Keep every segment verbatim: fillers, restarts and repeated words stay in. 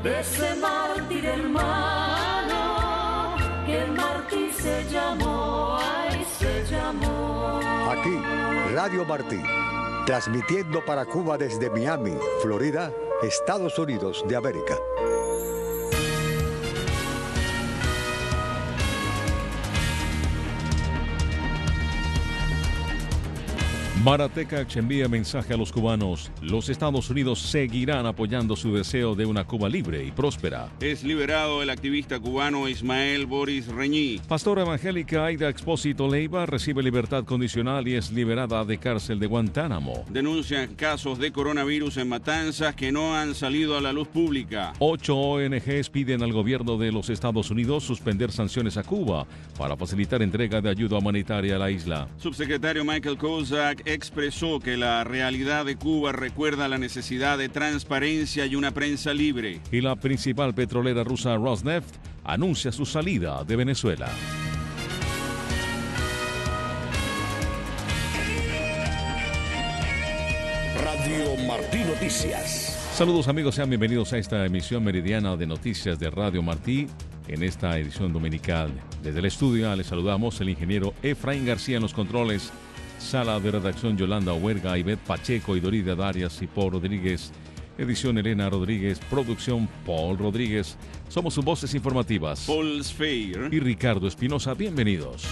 de ese mártir hermano, que el mártir se llamó, ay, se llamó. Aquí, Radio Martí, transmitiendo para Cuba desde Miami, Florida, Estados Unidos de América. Mara Tekach envía mensaje a los cubanos. Los Estados Unidos seguirán apoyando su deseo de una Cuba libre y próspera. Es liberado el activista cubano Ismael Boris Reñí. Pastora evangélica Aida Expósito Leiva recibe libertad condicional y es liberada de cárcel de Guantánamo. Denuncian casos de coronavirus en Matanzas que no han salido a la luz pública. Ocho O N Ges piden al gobierno de los Estados Unidos suspender sanciones a Cuba para facilitar entrega de ayuda humanitaria a la isla. Subsecretario Michael Kozak expresó que la realidad de Cuba recuerda la necesidad de transparencia y una prensa libre. Y la principal petrolera rusa Rosneft anuncia su salida de Venezuela. Radio Martí Noticias. Saludos amigos, sean bienvenidos a esta emisión meridiana de noticias de Radio Martí. En esta edición dominical, desde el estudio les saludamos el ingeniero Efraín García en los controles. Sala de redacción Yolanda Huerga, Ivette Pacheco y Dorida Darias y Paul Rodríguez. Edición Elena Rodríguez. Producción Paul Rodríguez. Somos sus voces informativas. Paul Sfeir y Ricardo Espinosa. Bienvenidos.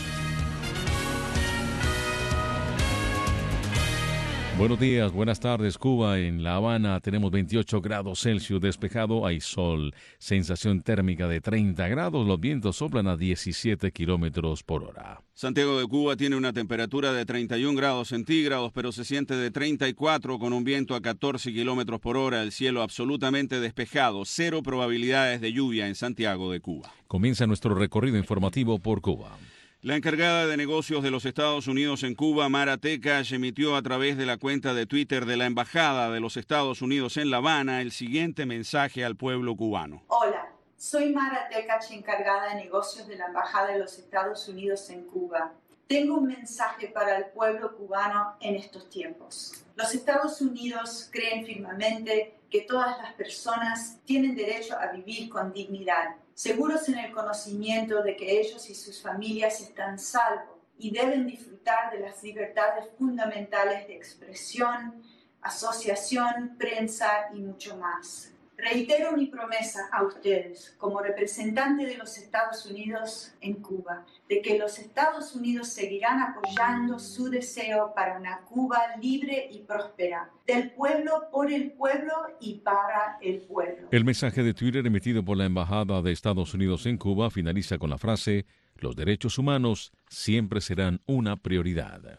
Buenos días, buenas tardes, Cuba. En La Habana tenemos veintiocho grados Celsius despejado, hay sol, sensación térmica de treinta grados, los vientos soplan a diecisiete kilómetros por hora. Santiago de Cuba tiene una temperatura de treinta y un grados centígrados, pero se siente de treinta y cuatro con un viento a catorce kilómetros por hora, el cielo absolutamente despejado, cero probabilidades de lluvia en Santiago de Cuba. Comienza nuestro recorrido informativo por Cuba. La encargada de negocios de los Estados Unidos en Cuba, Mara Tekach, emitió a través de la cuenta de Twitter de la Embajada de los Estados Unidos en La Habana el siguiente mensaje al pueblo cubano. Hola, soy Mara Tekach, encargada de negocios de la Embajada de los Estados Unidos en Cuba. Tengo un mensaje para el pueblo cubano en estos tiempos. Los Estados Unidos creen firmemente que todas las personas tienen derecho a vivir con dignidad, seguros en el conocimiento de que ellos y sus familias están salvos y deben disfrutar de las libertades fundamentales de expresión, asociación, prensa y mucho más. Reitero mi promesa a ustedes, como representante de los Estados Unidos en Cuba, de que los Estados Unidos seguirán apoyando su deseo para una Cuba libre y próspera, del pueblo, por el pueblo y para el pueblo. El mensaje de Twitter emitido por la Embajada de Estados Unidos en Cuba finaliza con la frase: los derechos humanos siempre serán una prioridad.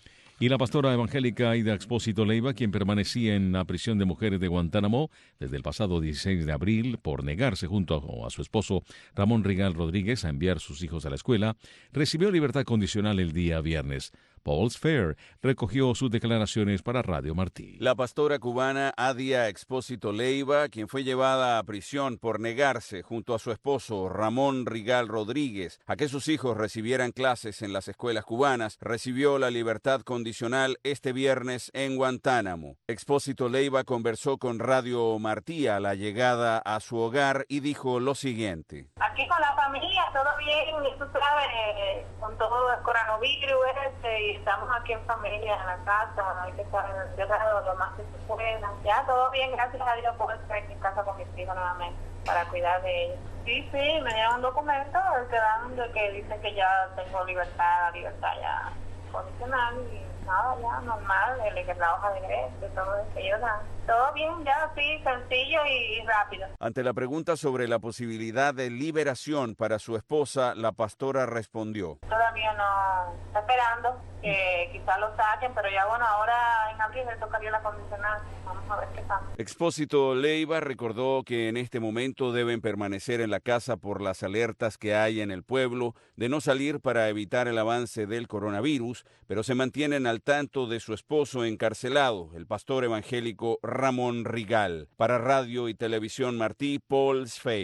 Y la pastora evangélica Aida Expósito Leiva, quien permanecía en la prisión de mujeres de Guantánamo desde el pasado dieciséis de abril por negarse junto a, a su esposo Ramón Rigal Rodríguez a enviar sus hijos a la escuela, recibió libertad condicional el día viernes. Paul Sfeir recogió sus declaraciones para Radio Martí. La pastora cubana Adia Expósito Leiva, quien fue llevada a prisión por negarse junto a su esposo Ramón Rigal Rodríguez a que sus hijos recibieran clases en las escuelas cubanas, recibió la libertad condicional este viernes en Guantánamo. Expósito Leiva conversó con Radio Martí a la llegada a su hogar y dijo lo siguiente. Aquí con la familia, todo bien, y tú sabes, con todo el coronavirus este, y estamos aquí en familia, en la casa, hay que estar encerrados lo más que se pueda. Ya todo bien, gracias a Dios, puedo estar aquí en casa con mis hijos nuevamente para cuidar de ellos. Sí, sí, me dieron un documento que dan de que dicen que ya tengo libertad, libertad ya condicional y nada, ya normal, el, la hoja de ingreso, todo eso que ellos dan. Todo bien, ya sí, sencillo y rápido. Ante la pregunta sobre la posibilidad de liberación para su esposa, la pastora respondió: todavía no, está esperando que quizás lo saquen, pero ya bueno, ahora en abril le tocaría la condicional. Vamos a ver qué pasa. Expósito Leiva recordó que en este momento deben permanecer en la casa por las alertas que hay en el pueblo de no salir para evitar el avance del coronavirus, pero se mantienen al tanto de su esposo encarcelado, el pastor evangélico Ramón Rigal. Para Radio y Televisión Martí, Paul Sfeir.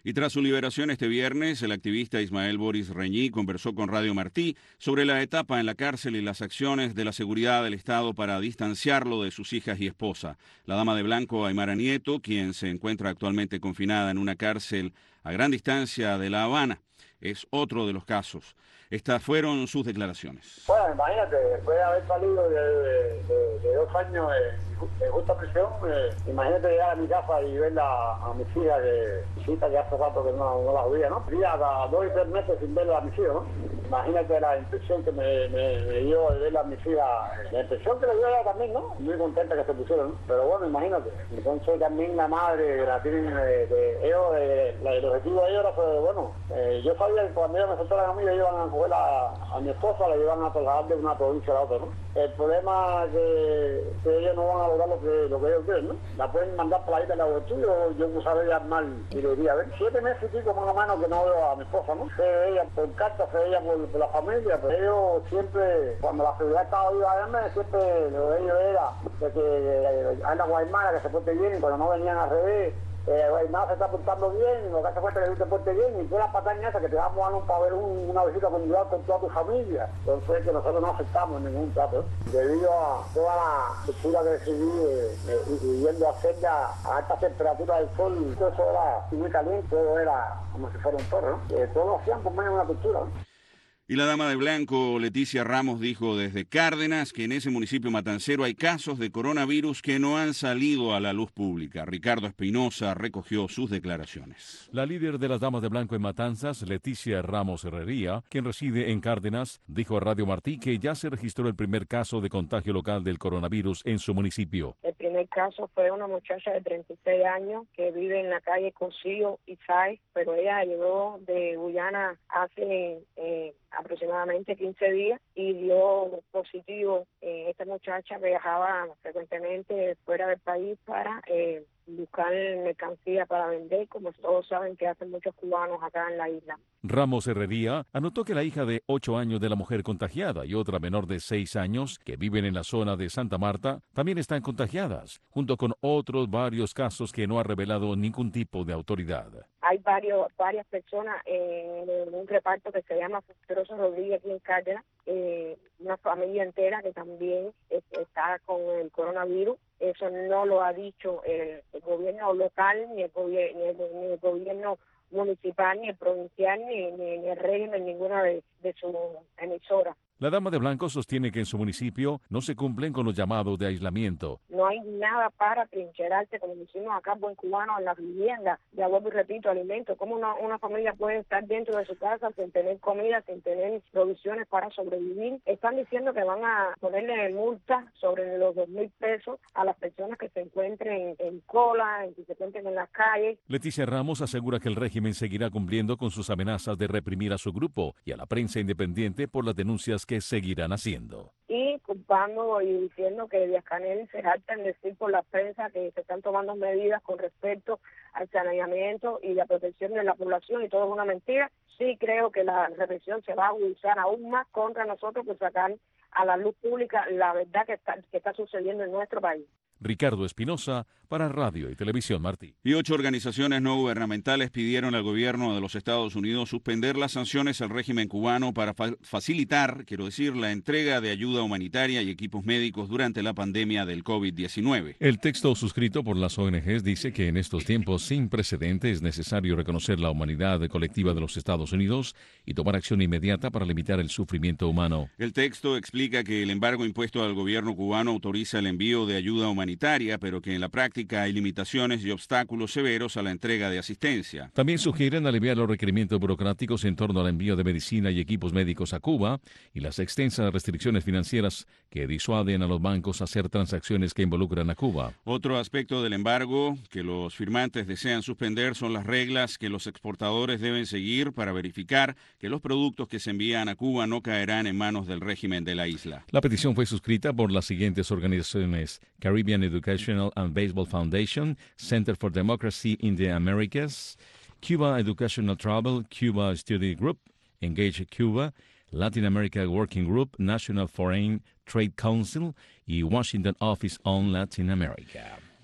Y tras su liberación este viernes, el activista Ismael Boris Reñí conversó con Radio Martí sobre la etapa en la cárcel y las acciones de la seguridad del Estado para distanciarlo de sus hijas y esposa. La dama de blanco, Aymara Nieto, quien se encuentra actualmente confinada en una cárcel a gran distancia de La Habana, es otro de los casos. Estas fueron sus declaraciones. Bueno, imagínate, después de haber salido de, de, de, de dos años de, de justa prisión, eh, imagínate llegar a mi casa y ver a, a mis hijas, que hijita que hace rato que no, no las veía, ¿no? Día a dos y tres meses sin ver a mis hijos, ¿no? Imagínate la impresión que me, me, me dio de ver a mis hijas, la impresión que le dio a ella también, ¿no? Muy contenta que se pusieron, ¿no? Pero bueno, imagínate. Entonces también la madre, la tienen de, de ellos, de, la, el objetivo de ellos era, pues, bueno, eh, yo sabía que cuando ellos me soltaron a mí, ellos iban a coger a, a mi esposa, la iban a trasladar de una provincia a la otra, ¿no? El problema es que, que ellos no van a lograr lo que, lo que ellos quieren, ¿no? La pueden mandar por la isla de la estudio, yo no sabía mal y le diría, a ver, siete meses y pico más o menos que no veo a mi esposa, ¿no? Sé ella por carta, sé ella por, por la familia, pero ellos siempre, cuando la seguridad estaba viva a verme, siempre lo de ellos era de que hay la Guaymara que se porte bien y cuando no venían al revés, Eh, Guaymara se está portando bien, y lo que hace falta es que tú te portes bien, y tú la pataña esa que te vamos a dar para ver un, una visita conjugal con toda tu familia. Entonces que nosotros no aceptamos ningún trato, debido a toda la cultura que recibí, eh, eh, viviendo a celda a alta temperatura del sol, todo eso era muy caliente, todo era como si fuera un torre, ¿no? Eh, todo lo hacían por medio de una cultura, ¿no? Y la dama de blanco, Leticia Ramos, dijo desde Cárdenas que en ese municipio matancero hay casos de coronavirus que no han salido a la luz pública. Ricardo Espinosa recogió sus declaraciones. La líder de las damas de blanco en Matanzas, Leticia Ramos Herrería, quien reside en Cárdenas, dijo a Radio Martí que ya se registró el primer caso de contagio local del coronavirus en su municipio. El primer caso fue una muchacha de treinta y seis años que vive en la calle Cosío y Sáez, pero ella llegó de Guyana hace eh, aproximadamente quince días y dio positivo. Eh, esta muchacha viajaba frecuentemente fuera del país para eh, buscar mercancía para vender, como todos saben que hacen muchos cubanos acá en la isla. Ramos Herrería anotó que la hija de ocho años de la mujer contagiada y otra menor de seis años que viven en la zona de Santa Marta también están contagiadas, junto con otros varios casos que no ha revelado ningún tipo de autoridad. Hay varios, varias personas en un reparto que se llama Fructuoso Rodríguez aquí en Cárdenas, eh, una familia entera que también es, está con el coronavirus. Eso no lo ha dicho el, el gobierno local, ni el, gobier- ni, el, ni el gobierno municipal, ni el provincial, ni, ni, ni el régimen, ninguna de, de sus emisoras. La dama de blanco sostiene que en su municipio no se cumplen con los llamados de aislamiento. No hay nada para trincherarse, como decimos acá, buen cubano, en la vivienda. Ya vuelvo y repito, alimentos. ¿Cómo una, una familia puede estar dentro de su casa sin tener comida, sin tener provisiones para sobrevivir? Están diciendo que van a ponerle multa sobre los dos mil pesos a las personas que se encuentren en cola, en que se encuentren en las calles. Leticia Ramos asegura que el régimen seguirá cumpliendo con sus amenazas de reprimir a su grupo y a la prensa independiente por las denuncias que seguirán haciendo. Y culpando y diciendo que Díaz-Canel se jacta en decir por la prensa que se están tomando medidas con respecto al saneamiento y la protección de la población, y todo es una mentira. Sí creo que la represión se va a agudizar aún más contra nosotros por sacar a la luz pública la verdad que está, que está sucediendo en nuestro país. Ricardo Espinosa para Radio y Televisión Martí. Y ocho organizaciones no gubernamentales pidieron al gobierno de los Estados Unidos suspender las sanciones al régimen cubano para fa- facilitar, quiero decir, la entrega de ayuda humanitaria y equipos médicos durante la pandemia del COVID diecinueve. El texto suscrito por las O N Ges dice que en estos tiempos sin precedentes es necesario reconocer la humanidad colectiva de los Estados Unidos y tomar acción inmediata para limitar el sufrimiento humano. El texto explica que el embargo impuesto al gobierno cubano autoriza el envío de ayuda humanitaria, pero que en la práctica hay limitaciones y obstáculos severos a la entrega de asistencia. También sugieren aliviar los requerimientos burocráticos en torno al envío de medicina y equipos médicos a Cuba y las extensas restricciones financieras que disuaden a los bancos a hacer transacciones que involucran a Cuba. Otro aspecto del embargo que los firmantes desean suspender son las reglas que los exportadores deben seguir para verificar que los productos que se envían a Cuba no caerán en manos del régimen de la isla. La petición fue suscrita por las siguientes organizaciones: Caribbean Educational and Baseball Foundation, Center for Democracy in the Americas, Cuba Educational Travel, Cuba Study Group, Engage Cuba, Latin America Working Group, National Foreign Trade Council y Washington Office on Latin America.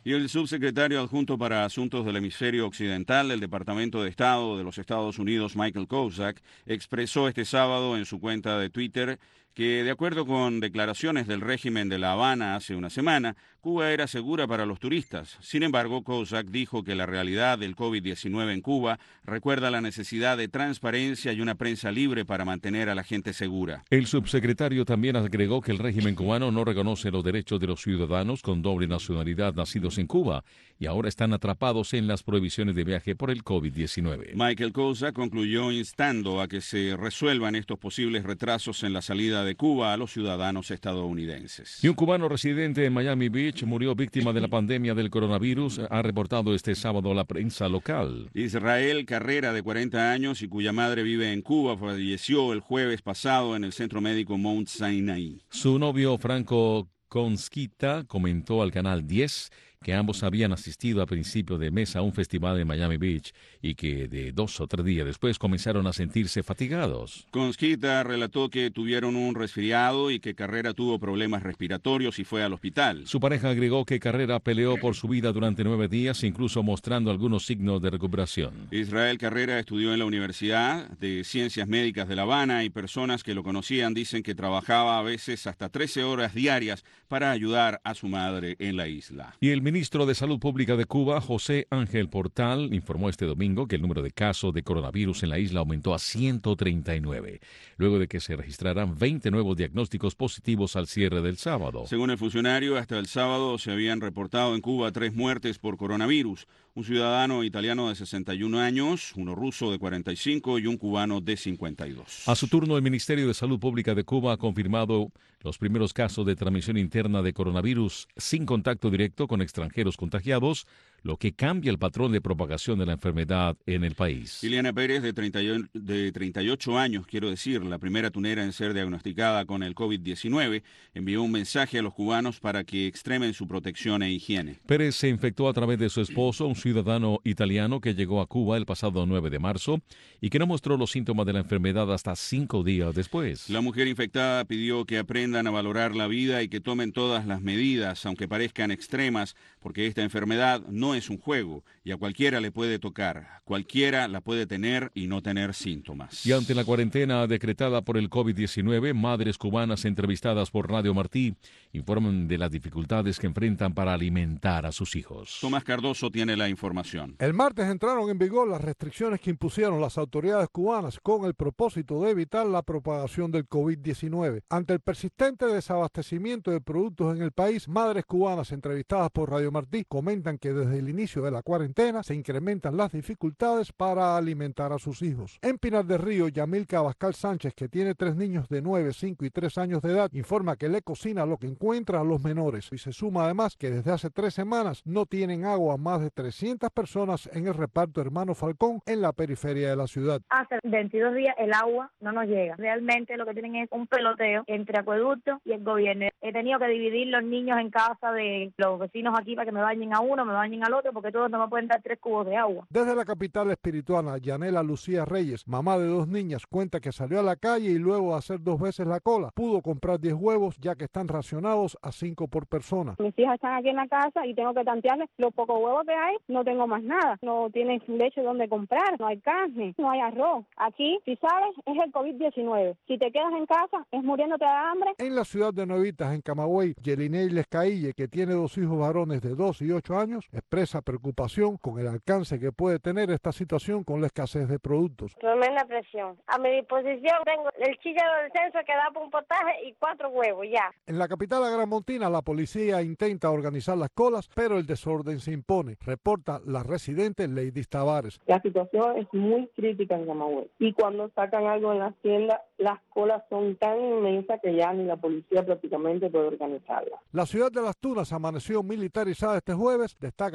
Y el subsecretario adjunto para Asuntos del Hemisferio Occidental del Departamento de Estado de los Estados Unidos, Michael Kozak, expresó este sábado en su cuenta de Twitter que, de acuerdo con declaraciones del régimen de La Habana hace una semana, Cuba era segura para los turistas. Sin embargo, Kozak dijo que la realidad del COVID diecinueve en Cuba recuerda la necesidad de transparencia y una prensa libre para mantener a la gente segura. El subsecretario también agregó que el régimen cubano no reconoce los derechos de los ciudadanos con doble nacionalidad nacidos en Cuba y ahora están atrapados en las prohibiciones de viaje por el COVID diecinueve. Michael Kozak concluyó instando a que se resuelvan estos posibles retrasos en la salida de Cuba a los ciudadanos estadounidenses. Y un cubano residente en Miami Beach murió víctima de la pandemia del coronavirus, ha reportado este sábado la prensa local. Israel Carrera, de cuarenta años y cuya madre vive en Cuba, falleció el jueves pasado en el centro médico Mount Sinai. Su novio Franco Consquita comentó al Canal diez que ambos habían asistido a principio de mes a un festival en Miami Beach y que de dos o tres días después comenzaron a sentirse fatigados. Consquita relató que tuvieron un resfriado y que Carrera tuvo problemas respiratorios y fue al hospital. Su pareja agregó que Carrera peleó por su vida durante nueve días, incluso mostrando algunos signos de recuperación. Israel Carrera estudió en la Universidad de Ciencias Médicas de La Habana y personas que lo conocían dicen que trabajaba a veces hasta trece horas diarias para ayudar a su madre en la isla. Y el ministro de Salud Pública de Cuba, José Ángel Portal, informó este domingo que el número de casos de coronavirus en la isla aumentó a ciento treinta y nueve, luego de que se registraran veinte nuevos diagnósticos positivos al cierre del sábado. Según el funcionario, hasta el sábado se habían reportado en Cuba tres muertes por coronavirus: un ciudadano italiano de sesenta y un años, uno ruso de cuarenta y cinco y un cubano de cincuenta y dos. A su turno, el Ministerio de Salud Pública de Cuba ha confirmado los primeros casos de transmisión interna de coronavirus sin contacto directo con extranjeros contagiados, lo que cambia el patrón de propagación de la enfermedad en el país. Liliana Pérez, de, treinta, de treinta y ocho años, quiero decir, la primera tunera en ser diagnosticada con el COVID diecinueve, envió un mensaje a los cubanos para que extremen su protección e higiene. Pérez se infectó a través de su esposo, un ciudadano italiano que llegó a Cuba el pasado nueve de marzo y que no mostró los síntomas de la enfermedad hasta cinco días después. La mujer infectada pidió que aprendan a valorar la vida y que tomen todas las medidas, aunque parezcan extremas, porque esta enfermedad no es un juego y a cualquiera le puede tocar. Cualquiera la puede tener y no tener síntomas. Y ante la cuarentena decretada por el COVID diecinueve, madres cubanas entrevistadas por Radio Martí informan de las dificultades que enfrentan para alimentar a sus hijos. Tomás Cardoso tiene la información. El martes entraron en vigor las restricciones que impusieron las autoridades cubanas con el propósito de evitar la propagación del COVID diecinueve. Ante el persistente desabastecimiento de productos en el país, madres cubanas entrevistadas por Radio Martí comentan que desde el inicio de la cuarentena se incrementan las dificultades para alimentar a sus hijos. En Pinar del Río, Yamilca Abascal Sánchez, que tiene tres niños de nueve, cinco y tres años de edad, informa que le cocina lo que encuentra a los menores y se suma además que desde hace tres semanas no tienen agua más de trescientas personas en el reparto Hermano Falcón en la periferia de la ciudad. Hace veintidós días el agua no nos llega. Realmente lo que tienen es un peloteo entre acueducto y el gobierno. He tenido que dividir los niños en casa de los vecinos aquí para que me bañen a uno, me bañen al otro, porque todos no me pueden dar tres cubos de agua. Desde la capital espirituana, Yanela Lucía Reyes, mamá de dos niñas, cuenta que salió a la calle y luego de hacer dos veces la cola, pudo comprar diez huevos ya que están racionados a cinco por persona. Mis hijas están aquí en la casa y tengo que tantearles los pocos huevos que hay, no tengo más nada. No tienen leche donde comprar, no hay carne, no hay arroz. Aquí, si sabes, es el COVID diecinueve. Si te quedas en casa, es muriéndote de hambre. En la ciudad de Nuevitas, en Camagüey, Yelinei Lescaille, que tiene dos hijos varones de dos y ocho años, expresa preocupación con el alcance que puede tener esta situación con la escasez de productos. Tremenda presión. A mi disposición tengo el chícharo del censo que da para un potaje y cuatro huevos ya. En la capital agramontina, la policía intenta organizar las colas, pero el desorden se impone, reporta la residente Lady Tavares. La situación es muy crítica en Camagüey y cuando sacan algo en la tienda, las colas son tan inmensas que ya ni la policía prácticamente puede organizarlas. La ciudad de Las Tunas amaneció militarizada este jueves, destaca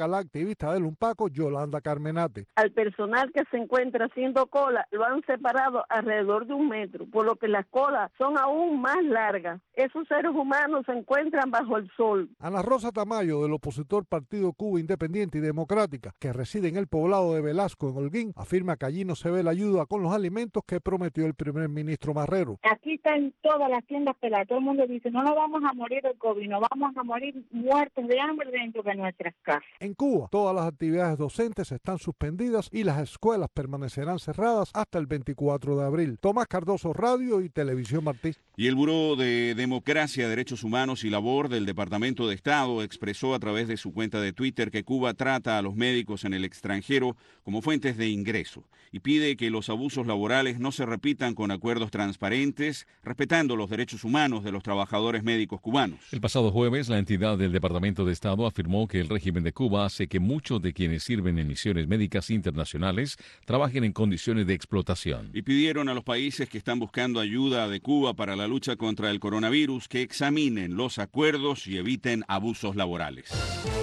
la activista del UNPACO, Yolanda Carmenate. Al personal que se encuentra haciendo cola lo han separado alrededor de un metro, por lo que las colas son aún más largas. Esos seres humanos se encuentran bajo el sol. Ana Rosa Tamayo, del opositor Partido Cuba Independiente y Democrática, que reside en el poblado de Velasco, en Holguín, afirma que allí no se ve la ayuda con los alimentos que prometió el primer ministro Marrero. Aquí están todas las tiendas peladas. Todo el mundo dice, no nos vamos a morir del COVID, no vamos a morir muertos de hambre dentro de nuestras casas. En Cuba, todas las actividades docentes están suspendidas y las escuelas permanecerán cerradas hasta el veinticuatro de abril. Tomás Cardoso, Radio y Televisión Martí. Y el Buró de Democracia, Derechos Humanos y Labor del Departamento de Estado expresó a través de su cuenta de Twitter que Cuba trata a los médicos en el extranjero como fuentes de ingreso y pide que los abusos laborales no se repitan con acuerdos transparentes, respetando los derechos humanos de los trabajadores médicos cubanos. El pasado jueves, la entidad del Departamento de Estado afirmó que el régimen de Cuba hace que muchos de quienes sirven en misiones médicas internacionales trabajen en condiciones de explotación. Y pidieron a los países que están buscando ayuda de Cuba para la lucha contra el coronavirus que examinen los acuerdos y eviten abusos laborales.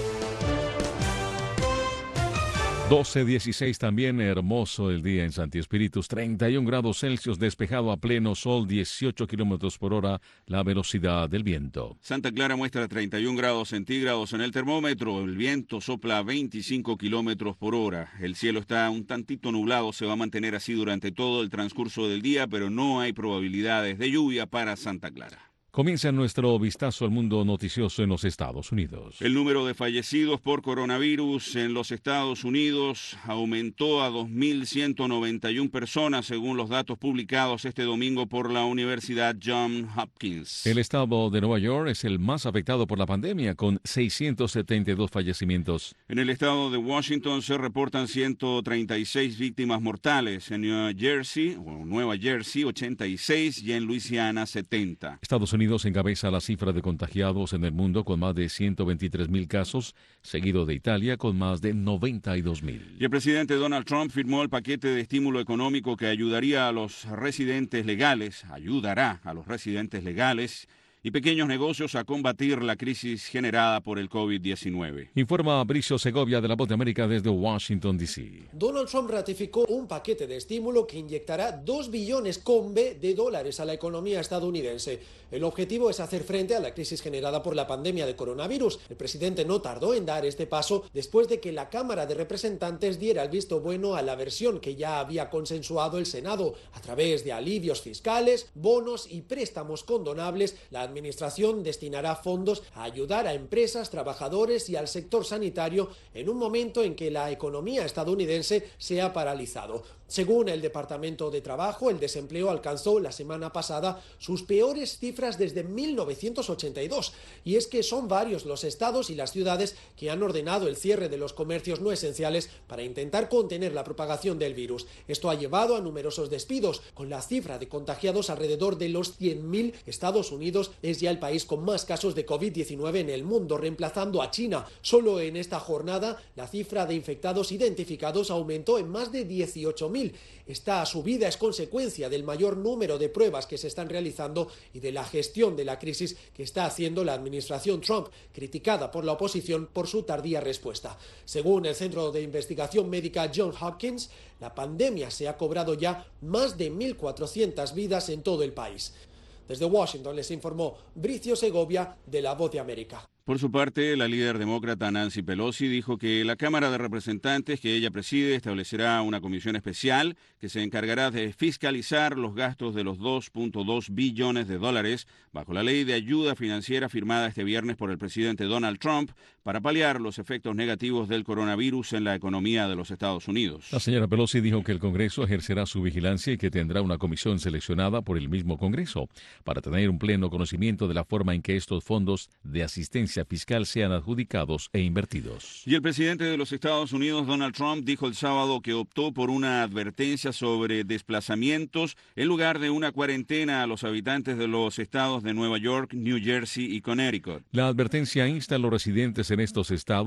doce dieciséis también, hermoso el día en Santi Espíritus, treinta y un grados Celsius, despejado a pleno sol, dieciocho kilómetros por hora la velocidad del viento. Santa Clara muestra treinta y un grados centígrados en el termómetro, el viento sopla a veinticinco kilómetros por hora, el cielo está un tantito nublado, se va a mantener así durante todo el transcurso del día, pero no hay probabilidades de lluvia para Santa Clara. Comienza nuestro vistazo al mundo noticioso en los Estados Unidos. El número de fallecidos por coronavirus en los Estados Unidos aumentó a dos mil ciento noventa y una personas, según los datos publicados este domingo por la Universidad Johns Hopkins. El estado de Nueva York es el más afectado por la pandemia, con seiscientos setenta y dos fallecimientos. En el estado de Washington se reportan ciento treinta y seis víctimas mortales. En New Jersey, o Nueva Jersey, ochenta y seis, y en Luisiana, setenta. Estados Unidos encabeza la cifra de contagiados en el mundo con más de ciento veintitrés mil casos, seguido de Italia con más de noventa y dos mil. Y el presidente Donald Trump firmó el paquete de estímulo económico que ayudaría a los residentes legales, ayudará a los residentes legales y pequeños negocios a combatir la crisis generada por el COVID diecinueve. Informa Bricio Segovia de La Voz de América desde Washington, D C Donald Trump ratificó un paquete de estímulo que inyectará dos billones con B de dólares a la economía estadounidense. El objetivo es hacer frente a la crisis generada por la pandemia de coronavirus. El presidente no tardó en dar este paso después de que la Cámara de Representantes diera el visto bueno a la versión que ya había consensuado el Senado. A través de alivios fiscales, bonos y préstamos condonables, la administración destinará fondos a ayudar a empresas, trabajadores y al sector sanitario en un momento en que la economía estadounidense se ha paralizado. Según el Departamento de Trabajo, el desempleo alcanzó la semana pasada sus peores cifras desde mil novecientos ochenta y dos, y es que son varios los estados y las ciudades que han ordenado el cierre de los comercios no esenciales para intentar contener la propagación del virus. Esto ha llevado a numerosos despidos. Con la cifra de contagiados alrededor de los cien mil, Estados Unidos es ya el país con más casos de COVID diecinueve en el mundo, reemplazando a China. Solo en esta jornada, la cifra de infectados identificados aumentó en más de dieciocho mil. Esta subida es consecuencia del mayor número de pruebas que se están realizando y de la gestión de la crisis que está haciendo la administración Trump, criticada por la oposición por su tardía respuesta. Según el Centro de Investigación Médica Johns Hopkins, la pandemia se ha cobrado ya más de mil cuatrocientas vidas en todo el país. Desde Washington les informó Bricio Segovia de La Voz de América. Por su parte, la líder demócrata Nancy Pelosi dijo que la Cámara de Representantes que ella preside establecerá una comisión especial que se encargará de fiscalizar los gastos de los dos punto dos billones de dólares bajo la ley de ayuda financiera firmada este viernes por el presidente Donald Trump para paliar los efectos negativos del coronavirus en la economía de los Estados Unidos. La señora Pelosi dijo que el Congreso ejercerá su vigilancia y que tendrá una comisión seleccionada por el mismo Congreso para tener un pleno conocimiento de la forma en que estos fondos de asistencia fiscal sean adjudicados e invertidos. Y el presidente de los Estados Unidos, Donald Trump, dijo el sábado que optó por una advertencia sobre desplazamientos en lugar de una cuarentena a los habitantes de los estados de Nueva York, New Jersey y Connecticut. La advertencia insta a los residentes en estos estados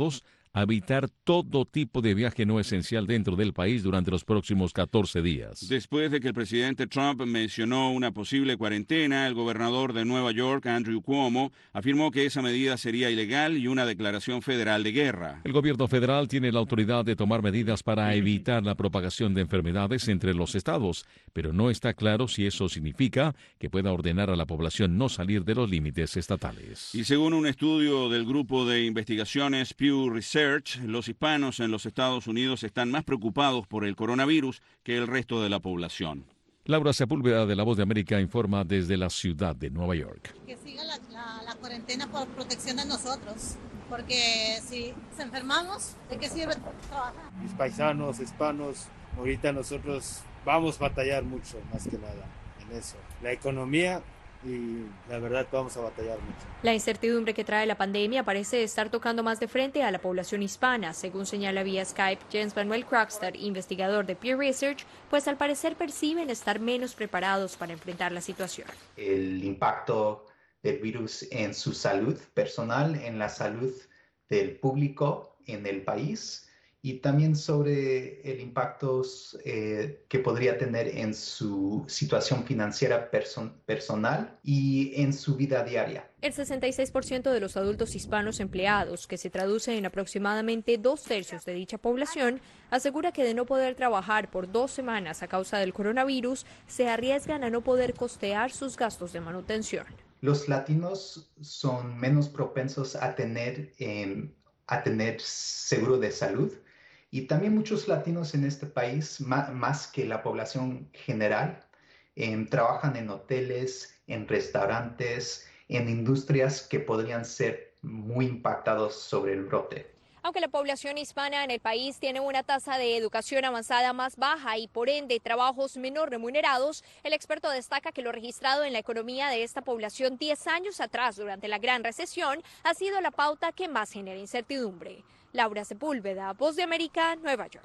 a evitar todo tipo de viaje no esencial dentro del país durante los próximos catorce días. Después de que el presidente Trump mencionó una posible cuarentena, el gobernador de Nueva York, Andrew Cuomo, afirmó que esa medida sería ilegal y una declaración federal de guerra. El gobierno federal tiene la autoridad de tomar medidas para evitar la propagación de enfermedades entre los estados, pero no está claro si eso significa que pueda ordenar a la población no salir de los límites estatales. Y según un estudio del grupo de investigaciones Pew Research, los hispanos en los Estados Unidos están más preocupados por el coronavirus que el resto de la población. Laura Sepúlveda, de La Voz de América, informa desde la ciudad de Nueva York. Que siga la, la, la cuarentena por protección de nosotros, porque si nos enfermamos, ¿de qué sirve trabajar? Mis paisanos, hispanos, ahorita nosotros vamos a batallar mucho, más que nada, en eso. La economía... y la verdad vamos a batallar mucho. La incertidumbre que trae la pandemia parece estar tocando más de frente a la población hispana, según señala vía Skype James Manuel Krogstad, investigador de Pew Research, pues al parecer perciben estar menos preparados para enfrentar la situación. El impacto del virus en su salud personal, en la salud del público en el país, y también sobre el impacto eh, que podría tener en su situación financiera person- personal y en su vida diaria. El sesenta y seis por ciento de los adultos hispanos empleados, que se traduce en aproximadamente dos tercios de dicha población, asegura que de no poder trabajar por dos semanas a causa del coronavirus, se arriesgan a no poder costear sus gastos de manutención. Los latinos son menos propensos a tener, eh, a tener seguro de salud. Y también muchos latinos en este país, más, más que la población general, eh, trabajan en hoteles, en restaurantes, en industrias que podrían ser muy impactados sobre el brote. Aunque la población hispana en el país tiene una tasa de educación avanzada más baja y por ende trabajos menos remunerados, el experto destaca que lo registrado en la economía de esta población diez años atrás durante la Gran Recesión ha sido la pauta que más genera incertidumbre. Laura Sepúlveda, Voz de América, Nueva York.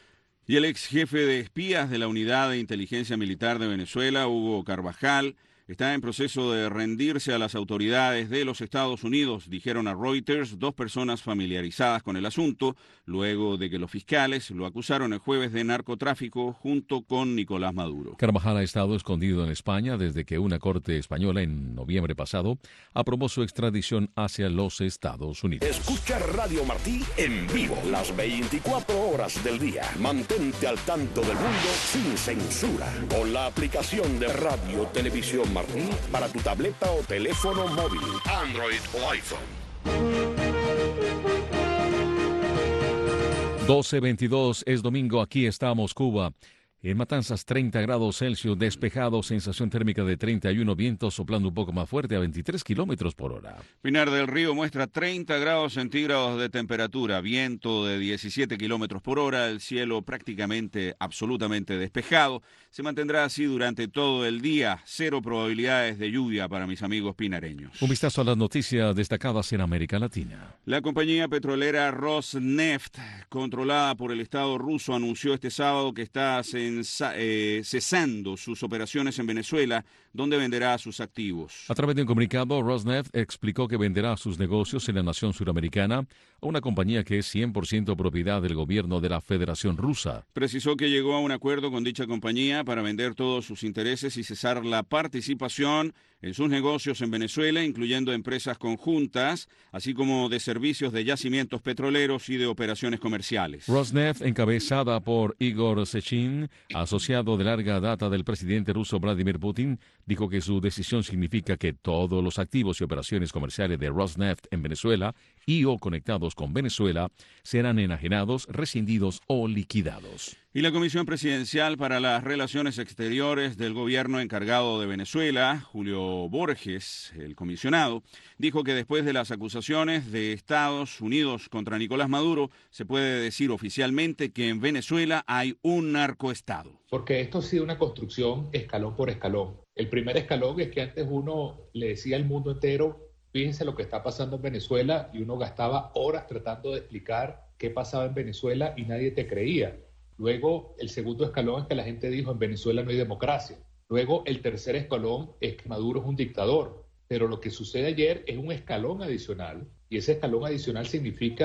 Y el ex jefe de espías de la Unidad de Inteligencia Militar de Venezuela, Hugo Carvajal, está en proceso de rendirse a las autoridades de los Estados Unidos, dijeron a Reuters dos personas familiarizadas con el asunto, luego de que los fiscales lo acusaron el jueves de narcotráfico junto con Nicolás Maduro. Carvajal ha estado escondido en España desde que una corte española en noviembre pasado aprobó su extradición hacia los Estados Unidos. Escucha Radio Martí en vivo las veinticuatro horas del día. Mantente al tanto del mundo sin censura con la aplicación de Radio Televisión Martí para tu tableta o teléfono móvil, Android o iPhone. doce veintidós es domingo, aquí estamos, Cuba. En Matanzas, treinta grados Celsius, despejado, sensación térmica de treinta y uno, viento soplando un poco más fuerte a veintitrés kilómetros por hora. Pinar del Río muestra treinta grados centígrados de temperatura, viento de diecisiete kilómetros por hora, el cielo prácticamente absolutamente despejado. Se mantendrá así durante todo el día, cero probabilidades de lluvia para mis amigos pinareños. Un vistazo a las noticias destacadas en América Latina. La compañía petrolera Rosneft, controlada por el Estado ruso, anunció este sábado que está cesando sus operaciones en Venezuela, donde venderá sus activos. A través de un comunicado, Rosneft explicó que venderá sus negocios en la nación suramericana a una compañía que es cien por ciento propiedad del gobierno de la Federación Rusa. Precisó que llegó a un acuerdo con dicha compañía para vender todos sus intereses y cesar la participación en sus negocios en Venezuela, incluyendo empresas conjuntas, así como de servicios de yacimientos petroleros y de operaciones comerciales. Rosneft, encabezada por Igor Sechin, asociado de larga data del presidente ruso Vladimir Putin, dijo que su decisión significa que todos los activos y operaciones comerciales de Rosneft en Venezuela y o conectados con Venezuela serán enajenados, rescindidos o liquidados. Y la Comisión Presidencial para las Relaciones Exteriores del gobierno encargado de Venezuela, Julio Borges, el comisionado, dijo que después de las acusaciones de Estados Unidos contra Nicolás Maduro, se puede decir oficialmente que en Venezuela hay un narcoestado. Porque esto ha sido una construcción escalón por escalón. El primer escalón es que antes uno le decía al mundo entero, fíjense lo que está pasando en Venezuela, y uno gastaba horas tratando de explicar qué pasaba en Venezuela y nadie te creía. Luego, el segundo escalón es que la gente dijo, en Venezuela no hay democracia. Luego, el tercer escalón es que Maduro es un dictador. Pero lo que sucede ayer es un escalón adicional, y ese escalón adicional significa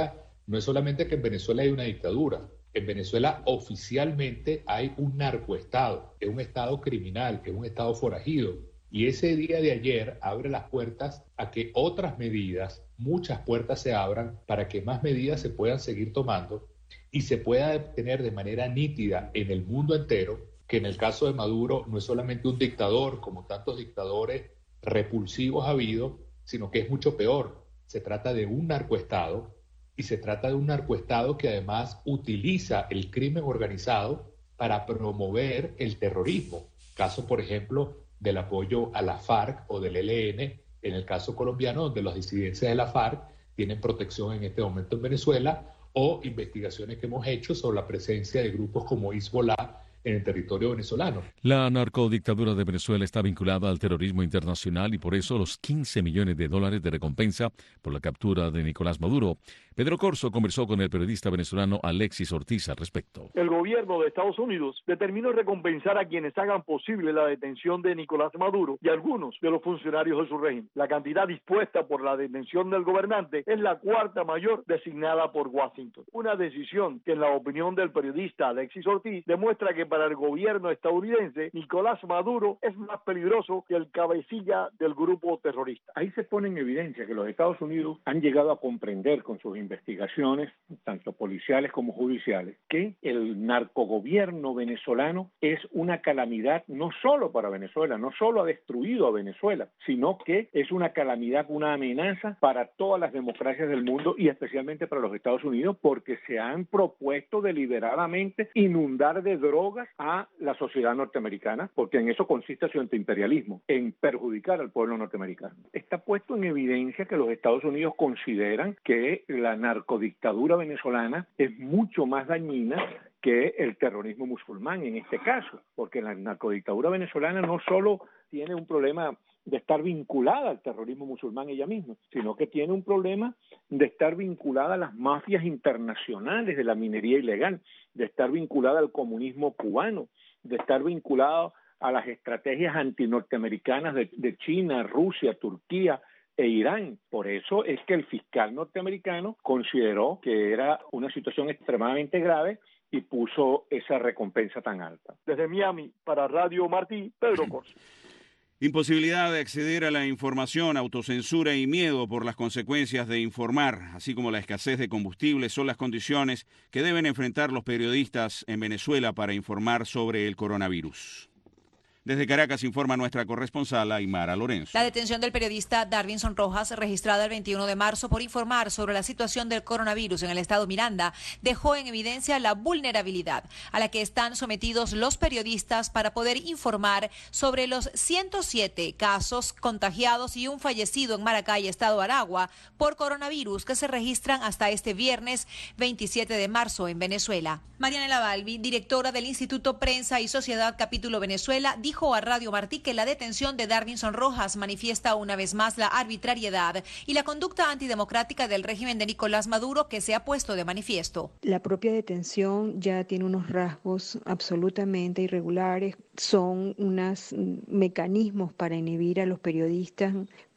no es solamente que en Venezuela hay una dictadura. En Venezuela oficialmente hay un narcoestado, es un estado criminal, es un estado forajido. Y ese día de ayer abre las puertas a que otras medidas, muchas puertas se abran para que más medidas se puedan seguir tomando y se pueda tener de manera nítida en el mundo entero que en el caso de Maduro no es solamente un dictador como tantos dictadores repulsivos ha habido, sino que es mucho peor. Se trata de un narcoestado y se trata de un narcoestado que además utiliza el crimen organizado para promover el terrorismo. Caso, por ejemplo, del apoyo a la FARC o del E L N, en el caso colombiano, donde los disidentes de la FARC tienen protección en este momento en Venezuela, o investigaciones que hemos hecho sobre la presencia de grupos como Hezbollah en el territorio venezolano. La narcodictadura de Venezuela está vinculada al terrorismo internacional y por eso los quince millones de dólares de recompensa por la captura de Nicolás Maduro. Pedro Corso conversó con el periodista venezolano Alexis Ortiz al respecto. El gobierno de Estados Unidos determinó recompensar a quienes hagan posible la detención de Nicolás Maduro y algunos de los funcionarios de su régimen. La cantidad dispuesta por la detención del gobernante es la cuarta mayor designada por Washington. Una decisión que en la opinión del periodista Alexis Ortiz demuestra que para el gobierno estadounidense, Nicolás Maduro es más peligroso que el cabecilla del grupo terrorista. Ahí se pone en evidencia que los Estados Unidos han llegado a comprender con sus investigaciones, tanto policiales como judiciales, que el narcogobierno venezolano es una calamidad no solo para Venezuela, no solo ha destruido a Venezuela, sino que es una calamidad, una amenaza para todas las democracias del mundo y especialmente para los Estados Unidos, porque se han propuesto deliberadamente inundar de drogas a la sociedad norteamericana, porque en eso consiste su antiimperialismo, en perjudicar al pueblo norteamericano. Está puesto en evidencia que los Estados Unidos consideran que la narcodictadura venezolana es mucho más dañina que el terrorismo musulmán en este caso, porque la narcodictadura venezolana no solo tiene un problema de estar vinculada al terrorismo musulmán ella misma, sino que tiene un problema de estar vinculada a las mafias internacionales de la minería ilegal, de estar vinculada al comunismo cubano, de estar vinculada a las estrategias antinorteamericanas de, de China, Rusia, Turquía e Irán. Por eso es que el fiscal norteamericano consideró que era una situación extremadamente grave y puso esa recompensa tan alta. Desde Miami, para Radio Martí, Pedro Corso. Imposibilidad de acceder a la información, autocensura y miedo por las consecuencias de informar, así como la escasez de combustible, son las condiciones que deben enfrentar los periodistas en Venezuela para informar sobre el coronavirus. Desde Caracas informa nuestra corresponsal Aymara Lorenzo. La detención del periodista Darvinson Rojas, registrada el veintiuno de marzo por informar sobre la situación del coronavirus en el estado Miranda, dejó en evidencia la vulnerabilidad a la que están sometidos los periodistas para poder informar sobre los ciento siete casos contagiados y un fallecido en Maracay, estado Aragua, por coronavirus que se registran hasta este viernes veintisiete de marzo en Venezuela. Marianela Balbi, directora del Instituto Prensa y Sociedad Capítulo Venezuela, dijo Dijo a Radio Martí que la detención de Darvinson Rojas manifiesta una vez más la arbitrariedad y la conducta antidemocrática del régimen de Nicolás Maduro que se ha puesto de manifiesto. La propia detención ya tiene unos rasgos absolutamente irregulares. Son unos mecanismos para inhibir a los periodistas,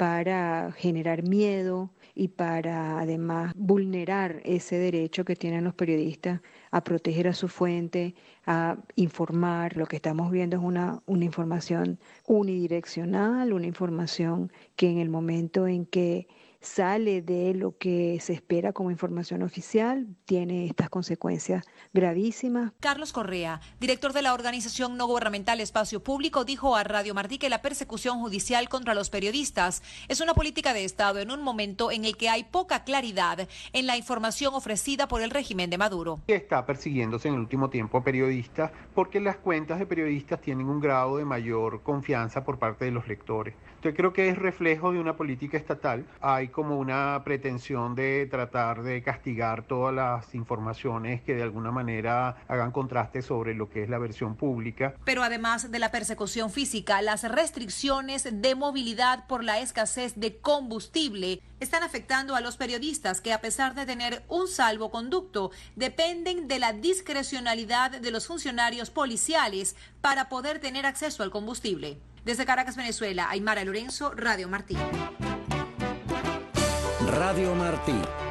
para generar miedo y para además vulnerar ese derecho que tienen los periodistas a proteger a su fuente, a informar. Lo que estamos viendo es una, una información unidireccional, una información que en el momento en que sale de lo que se espera como información oficial, tiene estas consecuencias gravísimas. Carlos Correa, director de la organización no gubernamental Espacio Público, dijo a Radio Martí que la persecución judicial contra los periodistas es una política de Estado en un momento en el que hay poca claridad en la información ofrecida por el régimen de Maduro. Está persiguiéndose en el último tiempo a periodistas porque las cuentas de periodistas tienen un grado de mayor confianza por parte de los lectores. Yo creo que es reflejo de una política estatal. Hay como una pretensión de tratar de castigar todas las informaciones que de alguna manera hagan contraste sobre lo que es la versión pública. Pero además de la persecución física, las restricciones de movilidad por la escasez de combustible están afectando a los periodistas que, a pesar de tener un salvoconducto, dependen de la discrecionalidad de los funcionarios policiales para poder tener acceso al combustible. Desde Caracas, Venezuela, Aymara Lorenzo, Radio Martí. Radio Martí,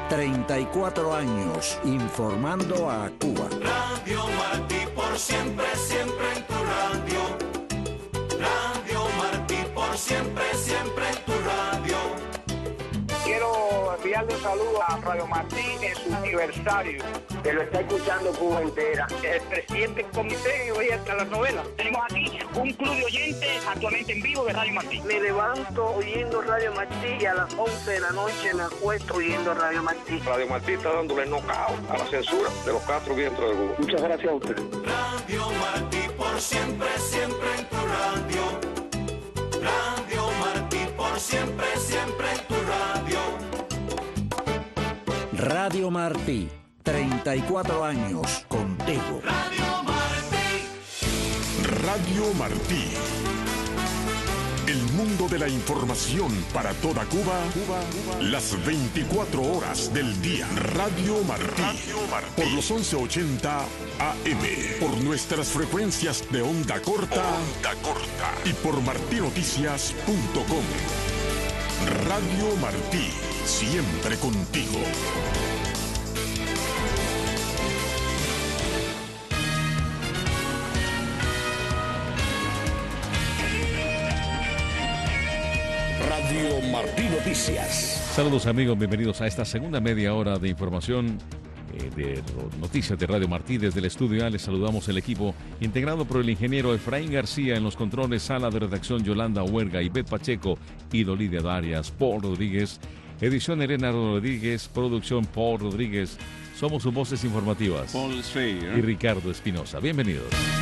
treinta y cuatro años informando a Cuba. Radio Martí, por siempre, siempre en tu radio. Radio Martí, por siempre, siempre en tu radio. Quiero enviarle un saludo a Radio Martí en su aniversario. Que lo está escuchando Cuba entera. El presidente del comité oye hasta las novelas. Tenemos aquí un club de oyentes actualmente en vivo de Radio Martí. Me levanto oyendo Radio Martí y a las once de la noche me acuesto oyendo Radio Martí. Radio Martí está dándole knockout a la censura de los cuatro vientos de Cuba. Muchas gracias a usted. Radio Martí, por siempre, siempre en tu radio. Radio Martí, por siempre, siempre en tu radio. Radio Martí, treinta y cuatro años contigo. Radio Martí. Radio Martí. El mundo de la información para toda Cuba, Cuba, Cuba. Las veinticuatro horas del día. Radio Martí. Radio Martí. Por los once ochenta A M. Por nuestras frecuencias de onda corta. Onda corta. Y por martinoticias punto com. Radio Martí. Siempre contigo. Radio Martí Noticias. Saludos amigos, bienvenidos a esta segunda media hora de información eh, de noticias de Radio Martí. Desde el estudio A les saludamos el equipo integrado por el ingeniero Efraín García en los controles, sala de redacción Yolanda Huerga, Ivette Pacheco y Dolidia Darias, Paul Rodríguez, edición Elena Rodríguez, producción Paul Rodríguez. Somos sus voces informativas Paul Schreier y Ricardo Espinosa. Bienvenidos.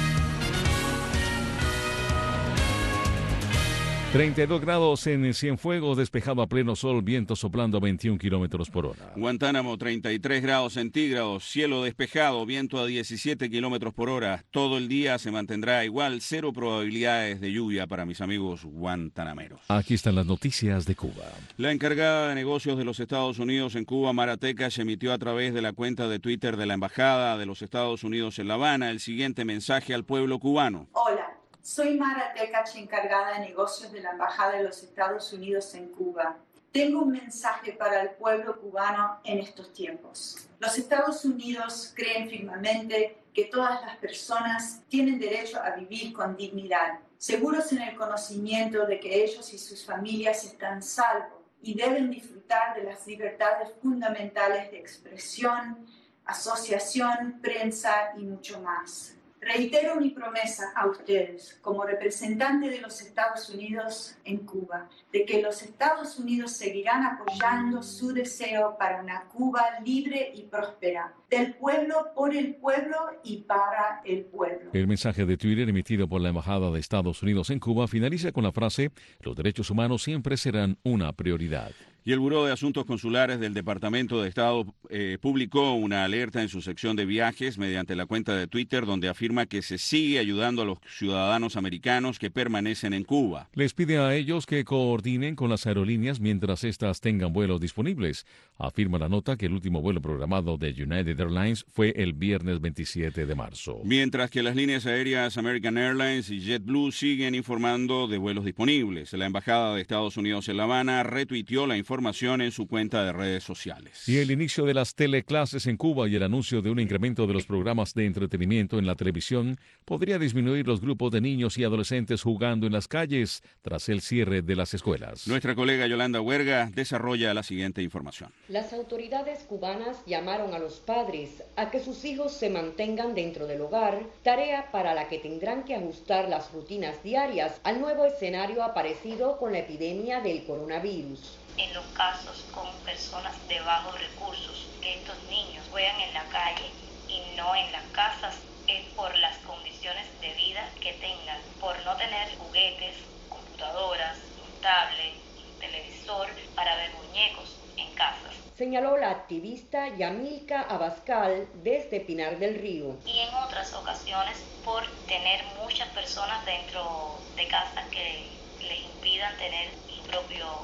treinta y dos grados en Cienfuegos, despejado a pleno sol, viento soplando a veintiún kilómetros por hora. Guantánamo, treinta y tres grados centígrados, cielo despejado, viento a diecisiete kilómetros por hora. Todo el día se mantendrá igual, cero probabilidades de lluvia para mis amigos guantanameros. Aquí están las noticias de Cuba. La encargada de negocios de los Estados Unidos en Cuba, Mara Tekash, emitió a través de la cuenta de Twitter de la Embajada de los Estados Unidos en La Habana el siguiente mensaje al pueblo cubano. Hola. Soy Mara Tekash, encargada de negocios de la Embajada de los Estados Unidos en Cuba. Tengo un mensaje para el pueblo cubano en estos tiempos. Los Estados Unidos creen firmemente que todas las personas tienen derecho a vivir con dignidad, seguros en el conocimiento de que ellos y sus familias están salvos y deben disfrutar de las libertades fundamentales de expresión, asociación, prensa y mucho más. Reitero mi promesa a ustedes, como representante de los Estados Unidos en Cuba, de que los Estados Unidos seguirán apoyando su deseo para una Cuba libre y próspera, del pueblo, por el pueblo y para el pueblo. El mensaje de Twitter emitido por la Embajada de Estados Unidos en Cuba finaliza con la frase: los derechos humanos siempre serán una prioridad. Y el Buró de Asuntos Consulares del Departamento de Estado eh, publicó una alerta en su sección de viajes mediante la cuenta de Twitter donde afirma que se sigue ayudando a los ciudadanos americanos que permanecen en Cuba. Les pide a ellos que coordinen con las aerolíneas mientras éstas tengan vuelos disponibles. Afirma la nota que el último vuelo programado de United Airlines fue el viernes veintisiete de marzo. Mientras que las líneas aéreas American Airlines y JetBlue siguen informando de vuelos disponibles. La Embajada de Estados Unidos en La Habana retuiteó la información información en su cuenta de redes sociales. Y el inicio de las teleclases en Cuba y el anuncio de un incremento de los programas de entretenimiento en la televisión podría disminuir los grupos de niños y adolescentes jugando en las calles tras el cierre de las escuelas. Nuestra colega Yolanda Huerga desarrolla la siguiente información. Las autoridades cubanas llamaron a los padres a que sus hijos se mantengan dentro del hogar, tarea para la que tendrán que ajustar las rutinas diarias al nuevo escenario aparecido con la epidemia del coronavirus. En los casos con personas de bajos recursos, que estos niños juegan en la calle y no en las casas, es por las condiciones de vida que tengan, por no tener juguetes, computadoras, un tablet, un televisor para ver muñecos en casas. Señaló la activista Yamilka Abascal desde Pinar del Río. Y en otras ocasiones por tener muchas personas dentro de casa que les impidan tener su propio espacio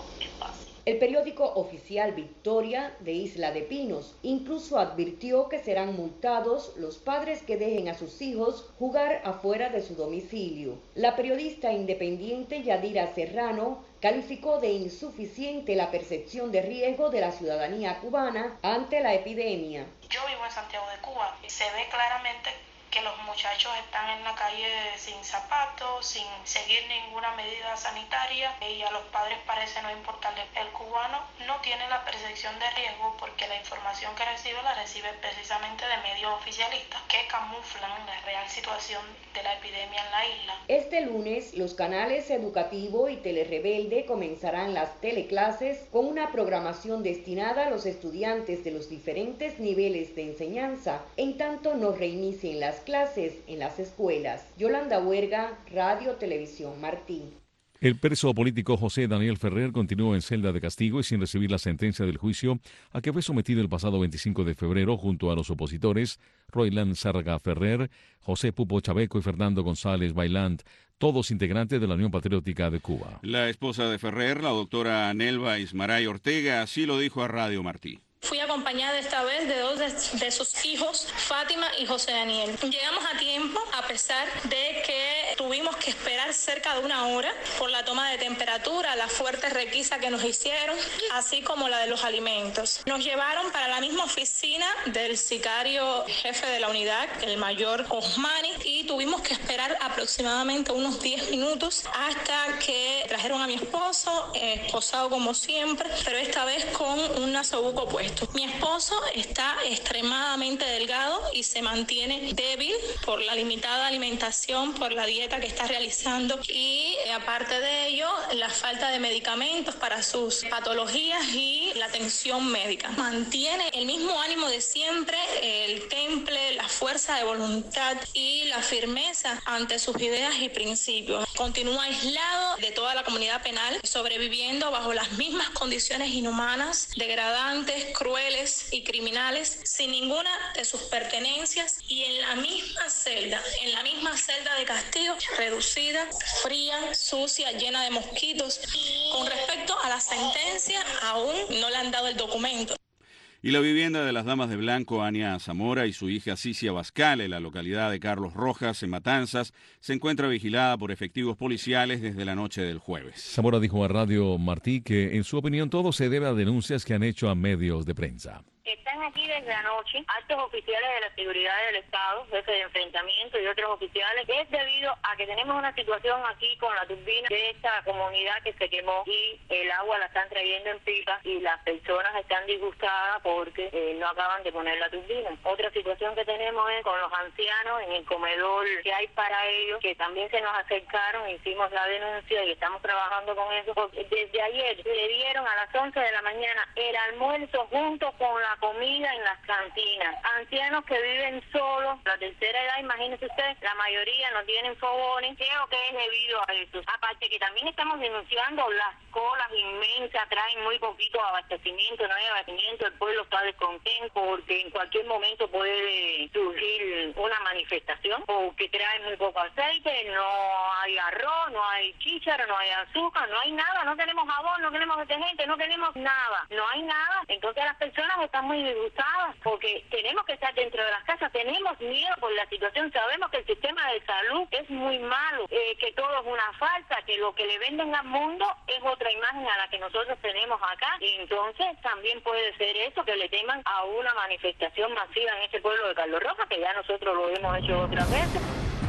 fácil. El periódico oficial Victoria de Isla de Pinos incluso advirtió que serán multados los padres que dejen a sus hijos jugar afuera de su domicilio. La periodista independiente Yadira Serrano calificó de insuficiente la percepción de riesgo de la ciudadanía cubana ante la epidemia. Yo vivo en Santiago de Cuba y se ve claramente que los muchachos están en la calle sin zapatos, sin seguir ninguna medida sanitaria, y a los padres parece no importarles. El cubano no tiene la percepción de riesgo porque la información que recibe la recibe precisamente de medios oficialistas que camuflan la real situación de la epidemia en la isla. Este lunes los canales Educativo y Telerebelde comenzarán las teleclases con una programación destinada a los estudiantes de los diferentes niveles de enseñanza, en tanto no reinicien las clases en las escuelas. Yolanda Huerga, Radio Televisión Martí. El preso político José Daniel Ferrer continúa en celda de castigo y sin recibir la sentencia del juicio a que fue sometido el pasado veinticinco de febrero junto a los opositores Roilán Sarga Ferrer, José Pupo Chaveco y Fernando González Bailant, todos integrantes de la Unión Patriótica de Cuba. La esposa de Ferrer, la doctora Nelva Ismaray Ortega, así lo dijo a Radio Martí. Fui acompañada esta vez de dos de, de sus hijos, Fátima y José Daniel. Llegamos a tiempo, a pesar de que tuvimos que esperar cerca de una hora por la toma de temperatura, la fuerte requisa que nos hicieron, así como la de los alimentos. Nos llevaron para la misma oficina del sicario jefe de la unidad, el mayor Osmani, y tuvimos que esperar aproximadamente unos diez minutos hasta que trajeron a mi esposo, eh, esposado como siempre, pero esta vez con un nasobuco puesto. Mi esposo está extremadamente delgado y se mantiene débil por la limitada alimentación, por la dieta que está realizando y aparte de ello la falta de medicamentos para sus patologías y la atención médica. Mantiene el mismo ánimo de siempre, el temple, la fuerza de voluntad y la firmeza ante sus ideas y principios. Continúa aislado de toda la comunidad penal, sobreviviendo bajo las mismas condiciones inhumanas, degradantes, crueles y criminales, sin ninguna de sus pertenencias y en la misma celda, en la misma celda de castigo, reducida, fría, sucia, llena de mosquitos. Con respecto a la sentencia, aún no le han dado el documento. Y la vivienda de las damas de blanco, Ania Zamora, y su hija Cicia Bascal, en la localidad de Carlos Rojas, en Matanzas, se encuentra vigilada por efectivos policiales desde la noche del jueves. Zamora dijo a Radio Martí que, en su opinión, todo se debe a denuncias que han hecho a medios de prensa. Están aquí desde anoche altos oficiales de la seguridad del Estado, jefe de enfrentamiento y otros oficiales. Es debido a que tenemos una situación aquí con la turbina de esta comunidad que se quemó y el agua la están trayendo en pipas y las personas están disgustadas porque eh, no acaban de poner la turbina. Otra situación que tenemos es con los ancianos en el comedor que hay para ellos, que también se nos acercaron, hicimos la denuncia y estamos trabajando con eso. Porque desde ayer le dieron a las once de la mañana el almuerzo junto con la comida en las cantinas. Ancianos que viven solos, la tercera edad, imagínense ustedes, la mayoría no tienen fogones. Creo que es debido a eso. Aparte que también estamos denunciando las colas inmensas, traen muy poquito abastecimiento, no hay abastecimiento, el pueblo está descontento porque en cualquier momento puede surgir una manifestación porque traen muy poco aceite, no hay arroz, no hay chícharo, no hay azúcar, no hay nada, no tenemos jabón, no tenemos detergente, no tenemos nada, no hay nada. Entonces las personas están muy disgustadas porque tenemos que estar dentro de las casas, tenemos miedo por la situación, sabemos que el sistema de salud es muy malo, eh, que todo es una falsa, que lo que le venden al mundo es otra imagen a la que nosotros tenemos acá, y entonces también puede ser eso, que le teman a una manifestación masiva en ese pueblo de Carlos Rojas, que ya nosotros lo hemos hecho otras veces.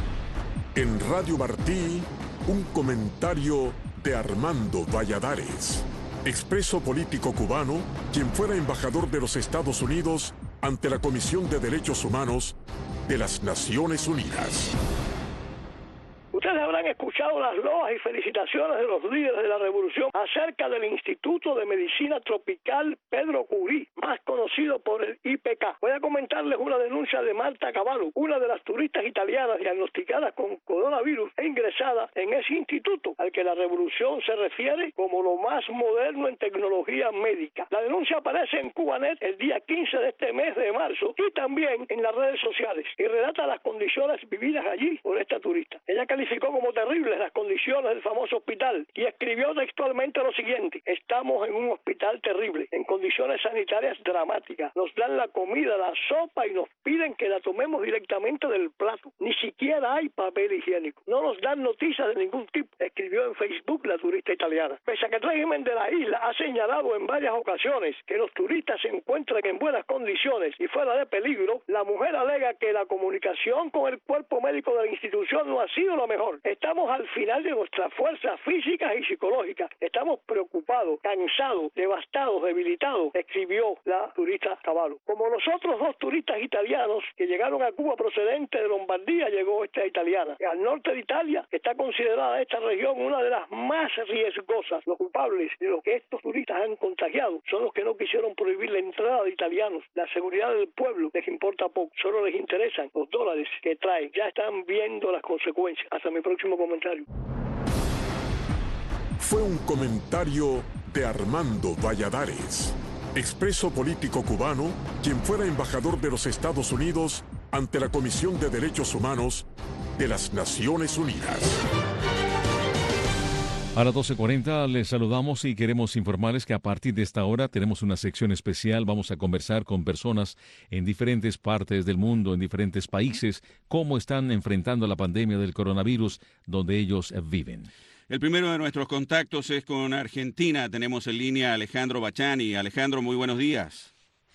En Radio Martí, un comentario de Armando Valladares, expreso político cubano, quien fuera embajador de los Estados Unidos ante la Comisión de Derechos Humanos de las Naciones Unidas. Ustedes habrán escuchado las loas y felicitaciones de los líderes de la revolución acerca del Instituto de Medicina Tropical Pedro Curí, más conocido por el I P K. Voy a comentarles una denuncia de Marta Cavallo, una de las turistas italianas diagnosticadas con coronavirus e ingresada en ese instituto, al que la revolución se refiere como lo más moderno en tecnología médica. La denuncia aparece en Cubanet el día quince de este mes de marzo y también en las redes sociales y relata las condiciones vividas allí por esta turista. Ella califica calificó como terribles las condiciones del famoso hospital y escribió textualmente lo siguiente: estamos en un hospital terrible, en condiciones sanitarias dramáticas. Nos dan la comida, la sopa y nos piden que la tomemos directamente del plato. Ni siquiera hay papel higiénico. No nos dan noticias de ningún tipo, escribió en Facebook la turista italiana. Pese a que el régimen de la isla ha señalado en varias ocasiones que los turistas se encuentran en buenas condiciones y fuera de peligro, la mujer alega que la comunicación con el cuerpo médico de la institución no ha sido la mejor. Estamos al final de nuestras fuerzas físicas y psicológicas. Estamos preocupados, cansados, devastados, debilitados, escribió la turista Cavallo. Como los otros dos turistas italianos que llegaron a Cuba procedente de Lombardía, llegó esta italiana. Al norte de Italia está considerada esta región una de las más riesgosas. Los culpables de lo que estos turistas han contagiado son los que no quisieron prohibir la entrada de italianos. La seguridad del pueblo les importa poco, solo les interesan los dólares que traen. Ya están viendo las consecuencias. Hasta mi próximo comentario. Fue un comentario de Armando Valladares, expreso político cubano, quien fuera embajador de los Estados Unidos ante la Comisión de Derechos Humanos de las Naciones Unidas. A las doce cuarenta les saludamos y queremos informarles que a partir de esta hora tenemos una sección especial. Vamos a conversar con personas en diferentes partes del mundo, en diferentes países, cómo están enfrentando la pandemia del coronavirus donde ellos viven. El primero de nuestros contactos es con Argentina. Tenemos en línea a Alejandro Bachani. Alejandro, muy buenos días.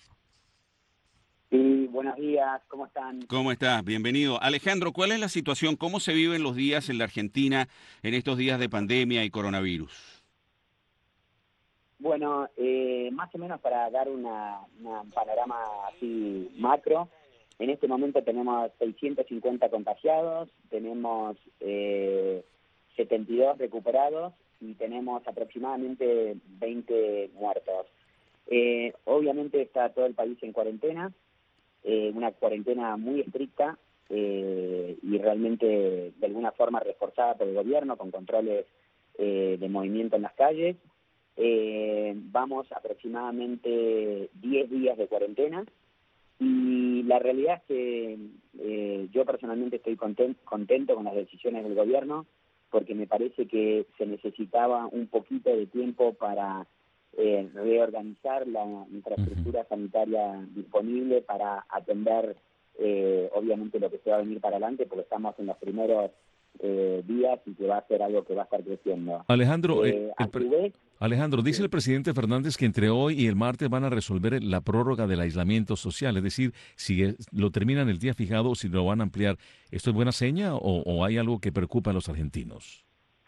Sí, buenos días, ¿cómo están? ¿Cómo estás? Bienvenido. Alejandro, ¿cuál es la situación? ¿Cómo se viven los días en la Argentina en estos días de pandemia y coronavirus? Bueno, eh, más o menos para dar una, una, un panorama así macro, en este momento tenemos seiscientos cincuenta contagiados, tenemos eh, setenta y dos recuperados y tenemos aproximadamente veinte muertos. Eh, obviamente está todo el país en cuarentena. Eh, una cuarentena muy estricta eh, y realmente de alguna forma reforzada por el gobierno con controles eh, de movimiento en las calles. Eh, vamos aproximadamente diez días de cuarentena y la realidad es que eh, yo personalmente estoy content, contento con las decisiones del gobierno porque me parece que se necesitaba un poquito de tiempo para Eh, reorganizar la infraestructura sanitaria disponible para atender eh, obviamente lo que se va a venir para adelante porque estamos en los primeros eh, días y que va a ser algo que va a estar creciendo. Alejandro, eh, eh, el pre- vez, Alejandro, dice el presidente Fernández que entre hoy y el martes van a resolver la prórroga del aislamiento social, es decir, si es, lo terminan el día fijado o si lo van a ampliar. ¿Esto es buena seña o, o hay algo que preocupa a los argentinos?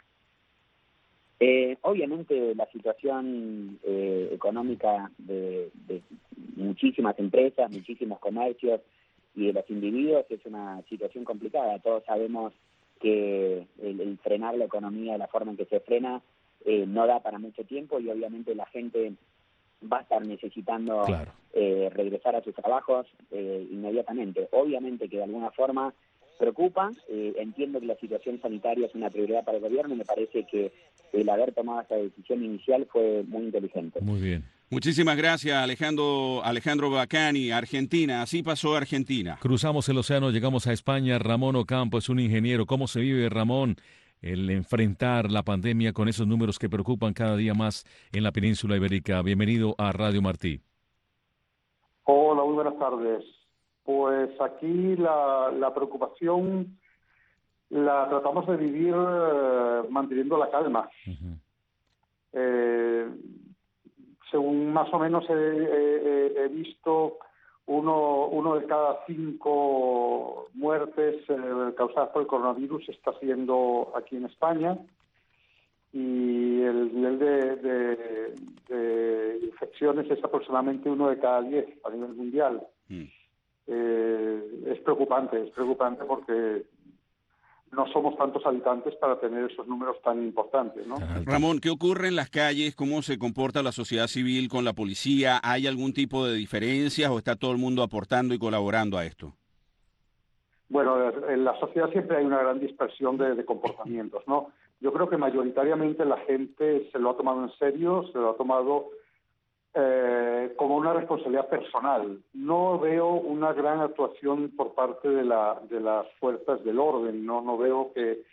Eh, obviamente la situación eh, económica de, de muchísimas empresas, muchísimos comercios y de los individuos es una situación complicada. Todos sabemos que el, el frenar la economía de la forma en que se frena eh, no da para mucho tiempo y obviamente la gente va a estar necesitando claro. eh, regresar a sus trabajos eh, inmediatamente. Obviamente que de alguna forma preocupa, eh, entiendo que la situación sanitaria es una prioridad para el gobierno y me parece que el haber tomado esta decisión inicial fue muy inteligente. Muy bien. Muchísimas gracias, Alejandro, Alejandro Bacani, Argentina. Así pasó Argentina. Cruzamos el océano, llegamos a España. Ramón Ocampo es un ingeniero. ¿Cómo se vive, Ramón, el enfrentar la pandemia con esos números que preocupan cada día más en la península ibérica? Bienvenido a Radio Martí. Hola, muy buenas tardes. Pues aquí la, la preocupación la tratamos de vivir eh, manteniendo la calma. Uh-huh. Eh, según más o menos he, he, he visto, uno, uno de cada cinco muertes eh, causadas por el coronavirus está siendo aquí en España y el nivel de, de, de infecciones es aproximadamente uno de cada diez a nivel mundial. Uh-huh. Eh, es preocupante, es preocupante porque no somos tantos habitantes para tener esos números tan importantes, ¿no? Ramón, ¿qué ocurre en las calles? ¿Cómo se comporta la sociedad civil con la policía? ¿Hay algún tipo de diferencias o está todo el mundo aportando y colaborando a esto? Bueno, en la sociedad siempre hay una gran dispersión de, de comportamientos, ¿no? Yo creo que mayoritariamente la gente se lo ha tomado en serio, se lo ha tomado Eh, como una responsabilidad personal. No veo una gran actuación por parte de, la, de las fuerzas del orden, no, no veo que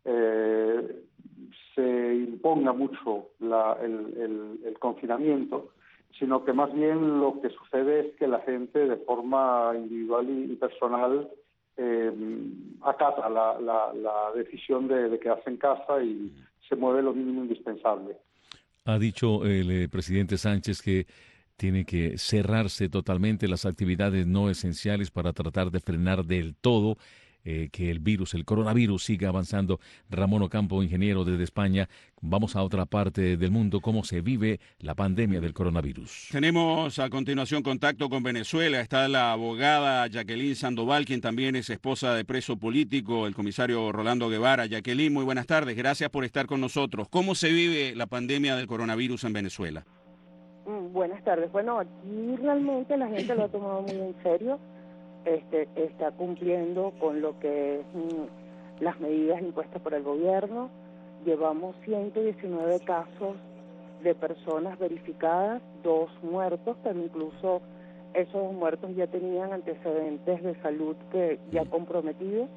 eh, se imponga mucho la, el, el, el confinamiento, sino que más bien lo que sucede es que la gente de forma individual y, y personal eh, acata la, la, la decisión de, de quedarse en casa y se mueve lo mínimo indispensable. Ha dicho el eh, presidente Sánchez que tiene que cerrarse totalmente las actividades no esenciales para tratar de frenar del todo eh, que el virus, el coronavirus, siga avanzando. Ramón Ocampo, ingeniero desde España, vamos a otra parte del mundo. ¿Cómo se vive la pandemia del coronavirus? Tenemos a continuación contacto con Venezuela. Está la abogada Jacqueline Sandoval, quien también es esposa de preso político, el comisario Rolando Guevara. Jacqueline, muy buenas tardes. Gracias por estar con nosotros. ¿Cómo se vive la pandemia del coronavirus en Venezuela? Buenas tardes. Bueno, aquí realmente la gente lo ha tomado muy en serio. Este, está cumpliendo con lo que es mm, las medidas impuestas por el gobierno. Llevamos ciento diecinueve casos de personas verificadas, dos muertos, pero incluso esos muertos ya tenían antecedentes de salud que ya comprometidos.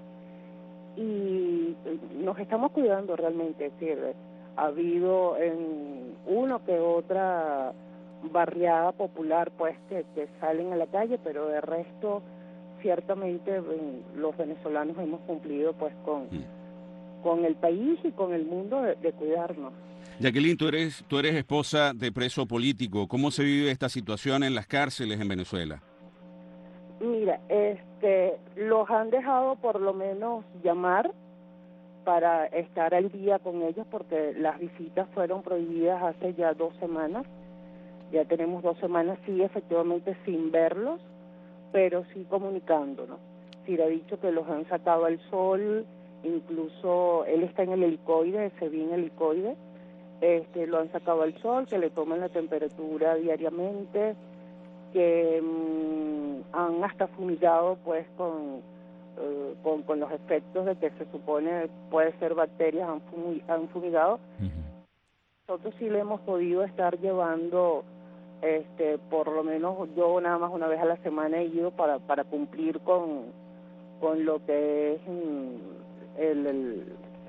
Y nos estamos cuidando realmente, es decir, ha habido en uno que otra barriada popular pues que, que salen a la calle, pero de resto ciertamente los venezolanos hemos cumplido pues con, mm. con el país y con el mundo de, de cuidarnos. Jacqueline, tú eres, tú eres esposa de preso político. ¿Cómo se vive esta situación en las cárceles en Venezuela? Mira, este, los han dejado por lo menos llamar para estar al día con ellos porque las visitas fueron prohibidas hace ya dos semanas. Ya tenemos dos semanas, sí, efectivamente sin verlos, pero sí comunicándonos. Sí, le he dicho que los han sacado al sol, incluso él está en el helicoide, se vi en el helicoide, este, lo han sacado al sol, que le toman la temperatura diariamente, que mmm, han hasta fumigado pues con, eh, con, con los efectos de que se supone puede ser bacterias, han, fumi han fumigado. Uh-huh. Nosotros sí le hemos podido estar llevando... Este, por lo menos yo nada más una vez a la semana he ido para para cumplir con con lo que es el, el,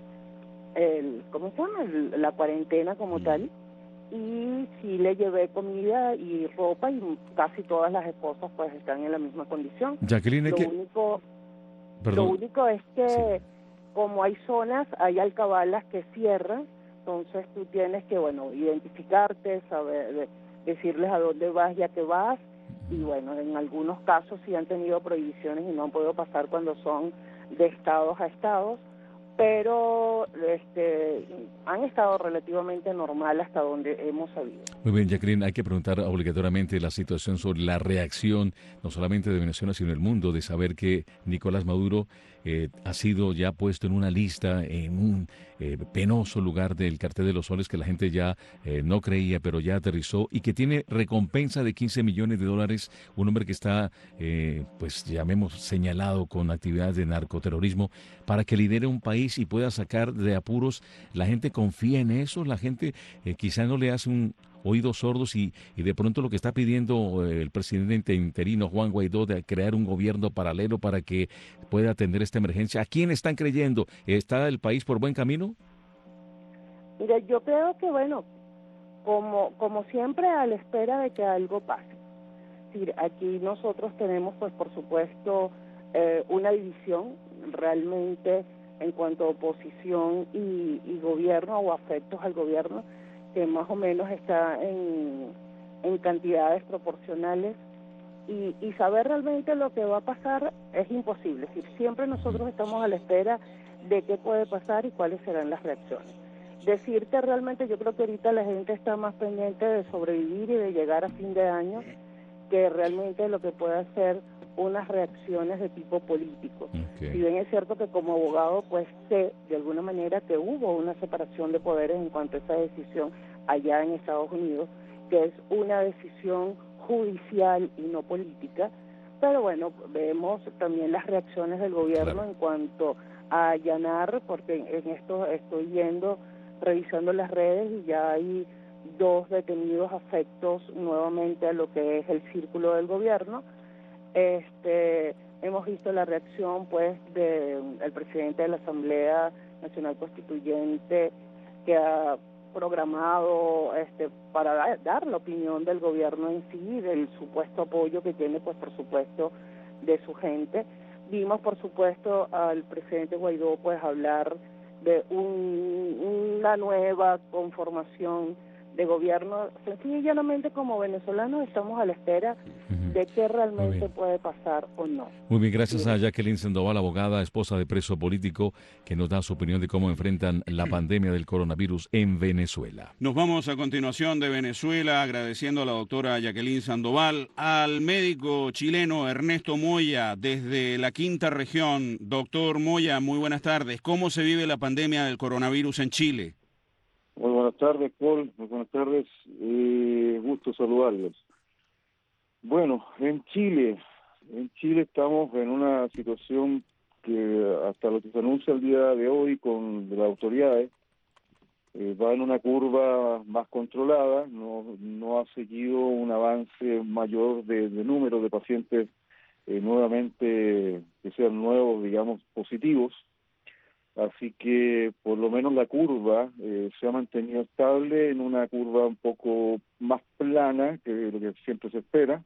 el ¿cómo se llama? El, la cuarentena como tal, y sí le llevé comida y ropa y casi todas las esposas pues están en la misma condición. Jacqueline, lo que... único Perdón. lo único es que sí. como hay zonas, hay alcabalas que cierran, entonces tú tienes que bueno identificarte, saber decirles a dónde vas y a qué vas, y bueno, en algunos casos sí han tenido prohibiciones y no han podido pasar cuando son de estados a estados, pero este, han estado relativamente normal hasta donde hemos sabido. Muy bien, Jacqueline, hay que preguntar obligatoriamente la situación sobre la reacción, no solamente de Venezuela, sino del mundo, de saber que Nicolás Maduro eh, ha sido ya puesto en una lista, en un eh, penoso lugar del Cartel de los Soles que la gente ya eh, no creía, pero ya aterrizó, y que tiene recompensa de quince millones de dólares, un hombre que está, eh, pues llamemos, señalado con actividades de narcoterrorismo, para que lidere un país y pueda sacar de apuros. La gente confía en eso, la gente eh, quizá no le hace un oídos sordos y, y de pronto lo que está pidiendo eh, el presidente interino Juan Guaidó de crear un gobierno paralelo para que pueda atender esta emergencia. ¿A quién están creyendo? ¿Está el país por buen camino? Mira, yo creo que bueno, como, como siempre a la espera de que algo pase. Sí, aquí nosotros tenemos pues por supuesto eh, una división realmente en cuanto a oposición y, y gobierno o afectos al gobierno, que más o menos está en, en cantidades proporcionales, y, y saber realmente lo que va a pasar es imposible. Es decir, siempre nosotros estamos a la espera de qué puede pasar y cuáles serán las reacciones. Decirte realmente, yo creo que ahorita la gente está más pendiente de sobrevivir y de llegar a fin de año que realmente lo que puede hacer unas reacciones de tipo político. Okay. Si bien es cierto que como abogado pues sé de alguna manera que hubo una separación de poderes en cuanto a esa decisión allá en Estados Unidos, que es una decisión judicial y no política, pero bueno, vemos también las reacciones del gobierno claro. en cuanto a allanar, porque en esto estoy viendo, revisando las redes, y ya hay dos detenidos afectos nuevamente a lo que es el círculo del gobierno. Este, hemos visto la reacción pues del presidente de la Asamblea Nacional Constituyente, que ha programado este para dar, dar la opinión del gobierno en sí, del supuesto apoyo que tiene, pues por supuesto, de su gente. Vimos, por supuesto, al presidente Guaidó pues hablar de un, una nueva conformación de gobierno. Sencilla y llanamente, como venezolanos estamos a la espera uh-huh. de qué realmente puede pasar o no. Muy bien, gracias a Jacqueline Sandoval, abogada, esposa de preso político, que nos da su opinión de cómo enfrentan la pandemia del coronavirus en Venezuela. Nos vamos a continuación de Venezuela agradeciendo a la doctora Jacqueline Sandoval, al médico chileno Ernesto Moya desde la quinta región. Doctor Moya, muy buenas tardes. ¿Cómo se vive la pandemia del coronavirus en Chile? Muy buenas tardes, Paul. Muy buenas tardes. Eh, gusto saludarlos. Bueno, en Chile, en Chile estamos en una situación que hasta lo que se anuncia el día de hoy con de las autoridades eh, va en una curva más controlada. No, no ha seguido un avance mayor de, de número de pacientes eh, nuevamente que sean nuevos, digamos, positivos. Así que por lo menos la curva eh, se ha mantenido estable en una curva un poco más plana que lo que siempre se espera,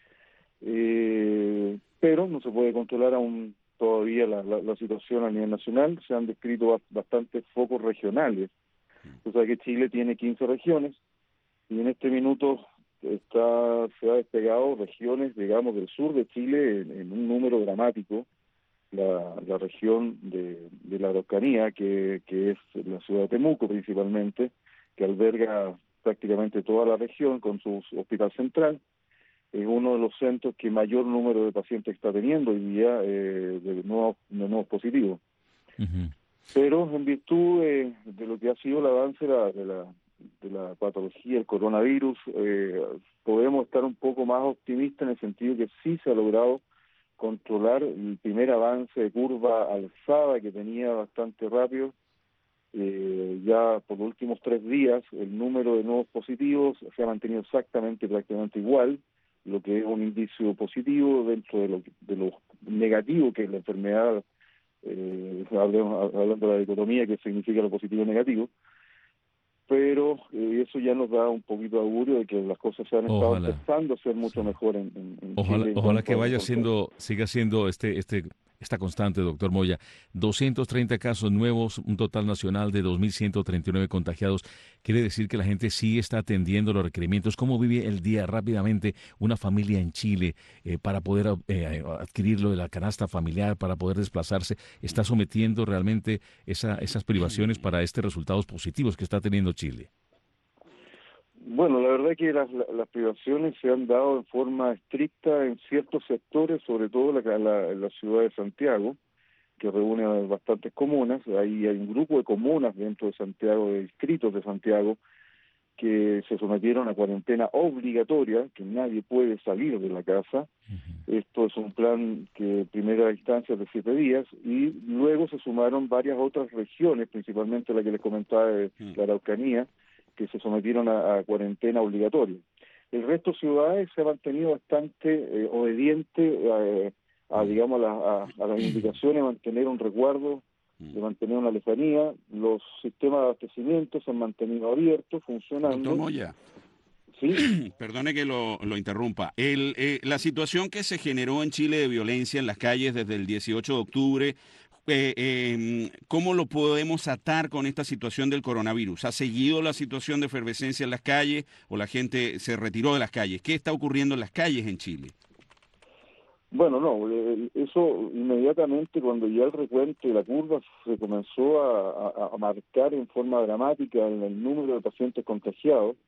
eh, pero no se puede controlar aún todavía la, la, la situación a nivel nacional. Se han descrito bastantes focos regionales. O sea que Chile tiene quince regiones y en este minuto está se ha despegado regiones, digamos, del sur de Chile en, en un número dramático. La, la región de, de la Araucanía, que, que es la ciudad de Temuco principalmente, que alberga prácticamente toda la región con su hospital central, es uno de los centros que mayor número de pacientes está teniendo hoy día eh, de, nuevos, de nuevos positivos. Uh-huh. Pero en virtud de, de lo que ha sido el avance de la, de la, de la patología del coronavirus, eh, podemos estar un poco más optimistas en el sentido que sí se ha logrado controlar el primer avance de curva alzada que tenía bastante rápido. Eh, ya por los últimos tres días el número de nuevos positivos se ha mantenido exactamente, prácticamente igual, lo que es un indicio positivo dentro de lo, de lo negativo que es la enfermedad, eh, hablando, hablando de la dicotomía que significa lo positivo y negativo. Pero eh, eso ya nos da un poquito de augurio de que las cosas se han estado ojalá. empezando a ser mucho sí. mejor en, en, en ojalá, Chile. Ojalá que vaya siendo, siga siendo este, este, esta constante, doctor Moya. doscientos treinta casos nuevos, un total nacional de dos mil ciento treinta y nueve contagiados. Quiere decir que la gente sí está atendiendo los requerimientos. ¿Cómo vive el día rápidamente una familia en Chile eh, para poder eh, adquirir lo de la canasta familiar, para poder desplazarse? ¿Está sometiendo realmente esa, esas privaciones para estos resultados positivos que está teniendo Chile? Bueno, la verdad es que las, las privaciones se han dado en forma estricta en ciertos sectores, sobre todo la, la, la ciudad de Santiago, que reúne a bastantes comunas. Ahí hay un grupo de comunas dentro de Santiago, de distritos de Santiago, que se sometieron a cuarentena obligatoria, que nadie puede salir de la casa. Uh-huh. Esto es un plan que en primera instancia es de siete días, y luego se sumaron varias otras regiones, principalmente la que les comentaba de uh-huh. la Araucanía, que se sometieron a, a cuarentena obligatoria. El resto de ciudades se ha mantenido bastante eh, obediente eh, a, digamos, a, a, a las indicaciones de mantener un resguardo, de mantener una lejanía. Los sistemas de abastecimiento se han mantenido abiertos, funcionando. Doctor Moya, ¿sí? Perdone que lo, lo interrumpa. El, eh, la situación que se generó en Chile de violencia en las calles desde el dieciocho de octubre, Eh, eh, ¿cómo lo podemos atar con esta situación del coronavirus? ¿Ha seguido la situación de efervescencia en las calles o la gente se retiró de las calles? ¿Qué está ocurriendo en las calles en Chile? Bueno, no, eso inmediatamente cuando ya el recuento de la curva se comenzó a, a, a marcar en forma dramática en el número de pacientes contagiados,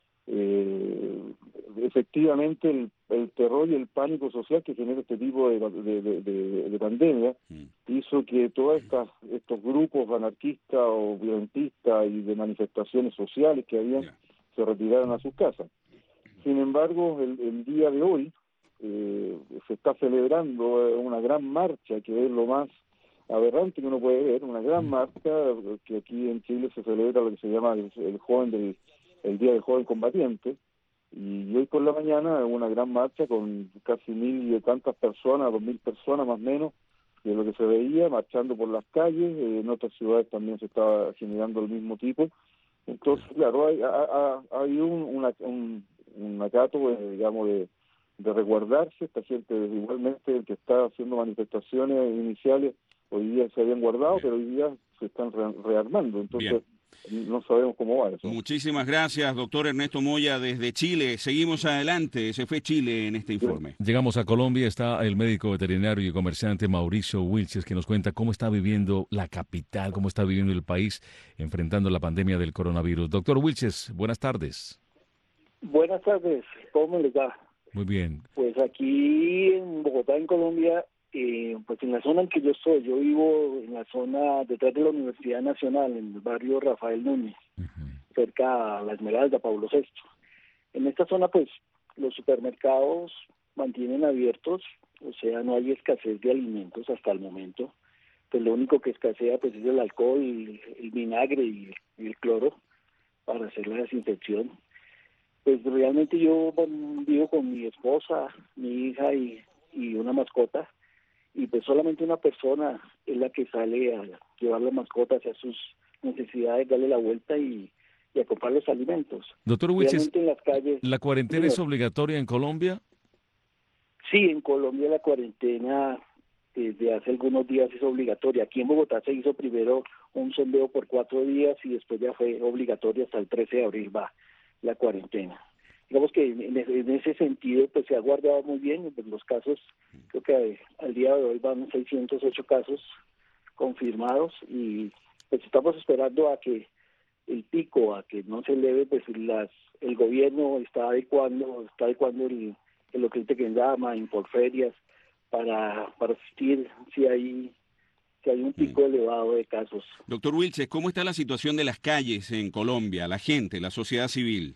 eh, efectivamente el, el terror y el pánico social que genera este tipo de, de, de, de, de pandemia mm. hizo que todos estos grupos anarquistas o violentistas y de manifestaciones sociales que habían yeah. se retiraran a sus casas. Sin embargo, el, el día de hoy eh, se está celebrando una gran marcha, que es lo más aberrante que uno puede ver, una gran mm. marcha que aquí en Chile se celebra lo que se llama el, el joven del el Día del Joven Combatiente, Y hoy por la mañana hubo una gran marcha con casi mil y tantas personas, dos mil personas más o menos, de lo que se veía, marchando por las calles. Eh, en otras ciudades también se estaba generando el mismo tipo. Entonces, claro, hay, hay, hay un, una, un, un acato, eh, digamos, de, de resguardarse. Esta gente, igualmente, el que está haciendo manifestaciones iniciales, hoy día se habían guardado, pero hoy día se están re, rearmando. Entonces, bien, no sabemos cómo va eso. Muchísimas gracias, doctor Ernesto Moya, desde Chile. Seguimos adelante. Se fue Chile en este informe. Llegamos a Colombia. Está el médico veterinario y comerciante Mauricio Wilches, que nos cuenta cómo está viviendo la capital, cómo está viviendo el país enfrentando la pandemia del coronavirus. Doctor Wilches, buenas tardes. Buenas tardes. ¿Cómo les va? Muy bien. Pues aquí en Bogotá, en Colombia, Eh, pues en la zona en que yo estoy, yo vivo en la zona detrás de la Universidad Nacional, en el barrio Rafael Núñez, uh-huh. cerca a la Esmeralda, Pablo sexto. En esta zona, pues, los supermercados mantienen abiertos, o sea, no hay escasez de alimentos hasta el momento. Pues lo único que escasea, pues, es el alcohol, el, el vinagre y, y el cloro para hacer la desinfección. Pues realmente yo bueno, vivo con mi esposa, mi hija y, y una mascota. Y pues solamente una persona es la que sale a llevar la mascota hacia sus necesidades, darle la vuelta y, y a comprar los alimentos. Doctor Wilches, en las calles, ¿la cuarentena es obligatoria en Colombia? Sí, en Colombia la cuarentena desde hace algunos días es obligatoria. Aquí en Bogotá se hizo primero un sondeo por cuatro días y después ya fue obligatoria hasta el trece de abril va la cuarentena. Digamos que en ese, en ese sentido pues se ha guardado muy bien, pues los casos, creo que al día de hoy van seiscientos ocho casos confirmados y pues estamos esperando a que el pico, a que no se eleve, pues las el gobierno está adecuando, está adecuando el, el lo que se llama infoferias para, para asistir si hay que hay un pico elevado de casos. Doctor Wilches, ¿cómo está la situación de las calles en Colombia, la gente, la sociedad civil?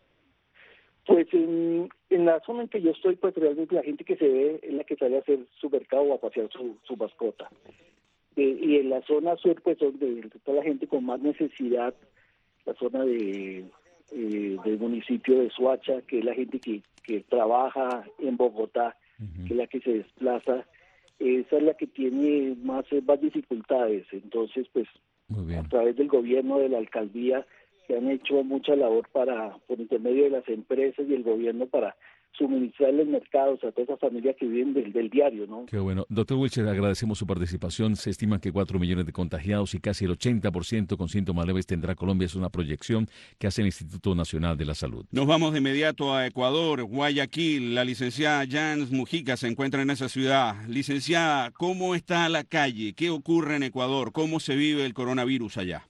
Pues en, en la zona en que yo estoy, pues realmente la gente que se ve es la que sale a hacer su mercado o a pasear su, su mascota. Eh, y en la zona sur, pues donde está la gente con más necesidad, la zona de eh, del municipio de Soacha, que es la gente que, que trabaja en Bogotá, uh-huh. que es la que se desplaza, esa es la que tiene más, más dificultades. Entonces, pues a través del gobierno, de la alcaldía, se han hecho mucha labor para, por intermedio de las empresas y el gobierno, para suministrarles mercados a toda esa familia que viven del, del diario, ¿no? Qué bueno. Doctor Wilches, agradecemos su participación. Se estima que cuatro millones de contagiados y casi el ochenta por ciento con síntomas leves tendrá Colombia. Es una proyección que hace el Instituto Nacional de la Salud. Nos vamos de inmediato a Ecuador, Guayaquil. La licenciada Jans Mujica se encuentra en esa ciudad. Licenciada, ¿cómo está la calle? ¿Qué ocurre en Ecuador? ¿Cómo se vive el coronavirus allá?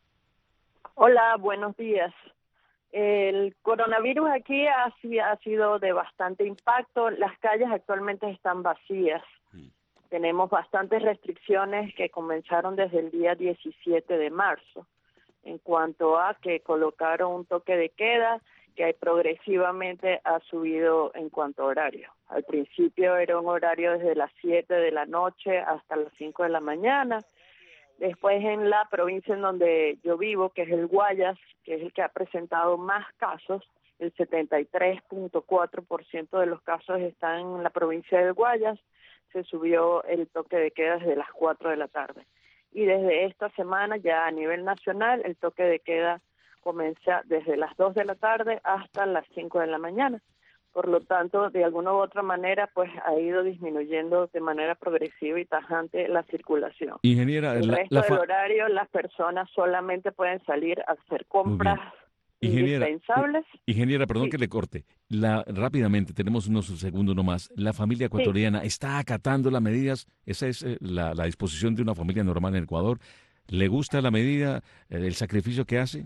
Hola, buenos días. El coronavirus aquí ha, ha sido de bastante impacto. Las calles actualmente están vacías. Mm. Tenemos bastantes restricciones que comenzaron desde el día diecisiete de marzo, en cuanto a que colocaron un toque de queda que progresivamente ha subido en cuanto a horario. Al principio era un horario desde las siete de la noche hasta las cinco de la mañana. Después en la provincia en donde yo vivo, que es el Guayas, que es el que ha presentado más casos, el setenta y tres punto cuatro por ciento de los casos están en la provincia del Guayas, se subió el toque de queda desde las cuatro de la tarde. Y desde esta semana ya a nivel nacional el toque de queda comienza desde las dos de la tarde hasta las cinco de la mañana. Por lo tanto, de alguna u otra manera, pues ha ido disminuyendo de manera progresiva y tajante la circulación. Ingeniera, el la, resto la del fa... horario, las personas solamente pueden salir a hacer compras Ingeniera, indispensables. Ingeniera, perdón sí. que le corte. La, rápidamente, tenemos unos segundos nomás. ¿La familia ecuatoriana sí. está acatando las medidas? ¿Esa es eh, la, la disposición de una familia normal en Ecuador? ¿Le gusta la medida, eh, el sacrificio que hace?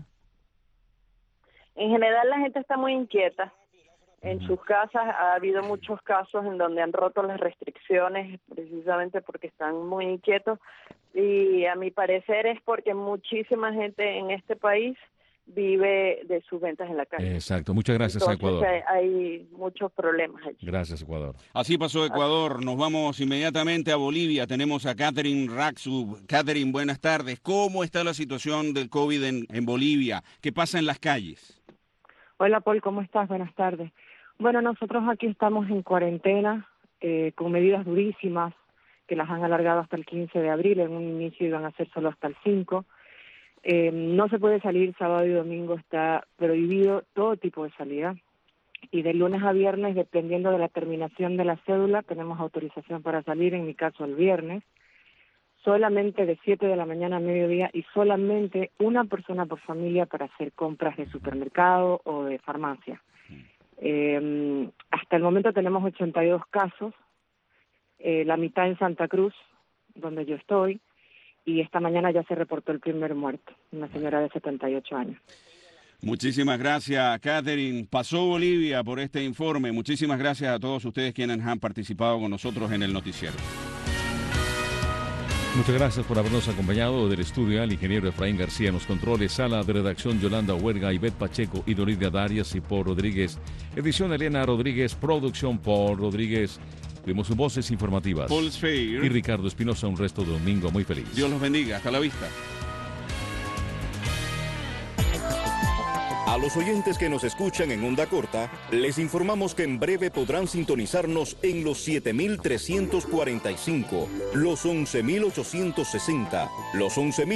En general, la gente está muy inquieta. En sus casas ha habido muchos casos en donde han roto las restricciones precisamente porque están muy inquietos y a mi parecer es porque muchísima gente en este país vive de sus ventas en la calle. Exacto. Muchas gracias. Entonces, a Ecuador. Hay muchos problemas allí. Gracias, Ecuador. Así pasó Ecuador. Nos vamos inmediatamente a Bolivia. Tenemos a Catherine Raxu. Catherine, buenas tardes. ¿Cómo está la situación del COVID en, en Bolivia? ¿Qué pasa en las calles? Hola, Paul, ¿cómo estás? Buenas tardes. Bueno, nosotros aquí estamos en cuarentena, eh, con medidas durísimas, que las han alargado hasta el quince de abril, en un inicio iban a ser solo hasta el cinco. Eh, no se puede salir sábado y domingo, está prohibido todo tipo de salida. Y de lunes a viernes, dependiendo de la terminación de la cédula, tenemos autorización para salir, en mi caso el viernes, solamente de siete de la mañana a mediodía y solamente una persona por familia para hacer compras de supermercado o de farmacia. Eh, hasta el momento tenemos ochenta y dos casos, eh, la mitad en Santa Cruz, donde yo estoy, y esta mañana ya se reportó el primer muerto, una señora de setenta y ocho años. Muchísimas gracias, Catherine. Pasó Bolivia por este informe. Muchísimas gracias a todos ustedes quienes han participado con nosotros en el noticiero. Muchas gracias por habernos acompañado. Del estudio al ingeniero Efraín García en los controles, sala de redacción Yolanda Huerga, Ivette Pacheco y Doridia Darias y Paul Rodríguez. Edición Elena Rodríguez, producción Paul Rodríguez. Tuvimos sus voces informativas. Paul Sfeir y Ricardo Espinosa. Un resto de domingo muy feliz. Dios los bendiga. Hasta la vista. A los oyentes que nos escuchan en onda corta, les informamos que en breve podrán sintonizarnos en los siete mil trescientos cuarenta y cinco, los once mil ochocientos sesenta, los once mil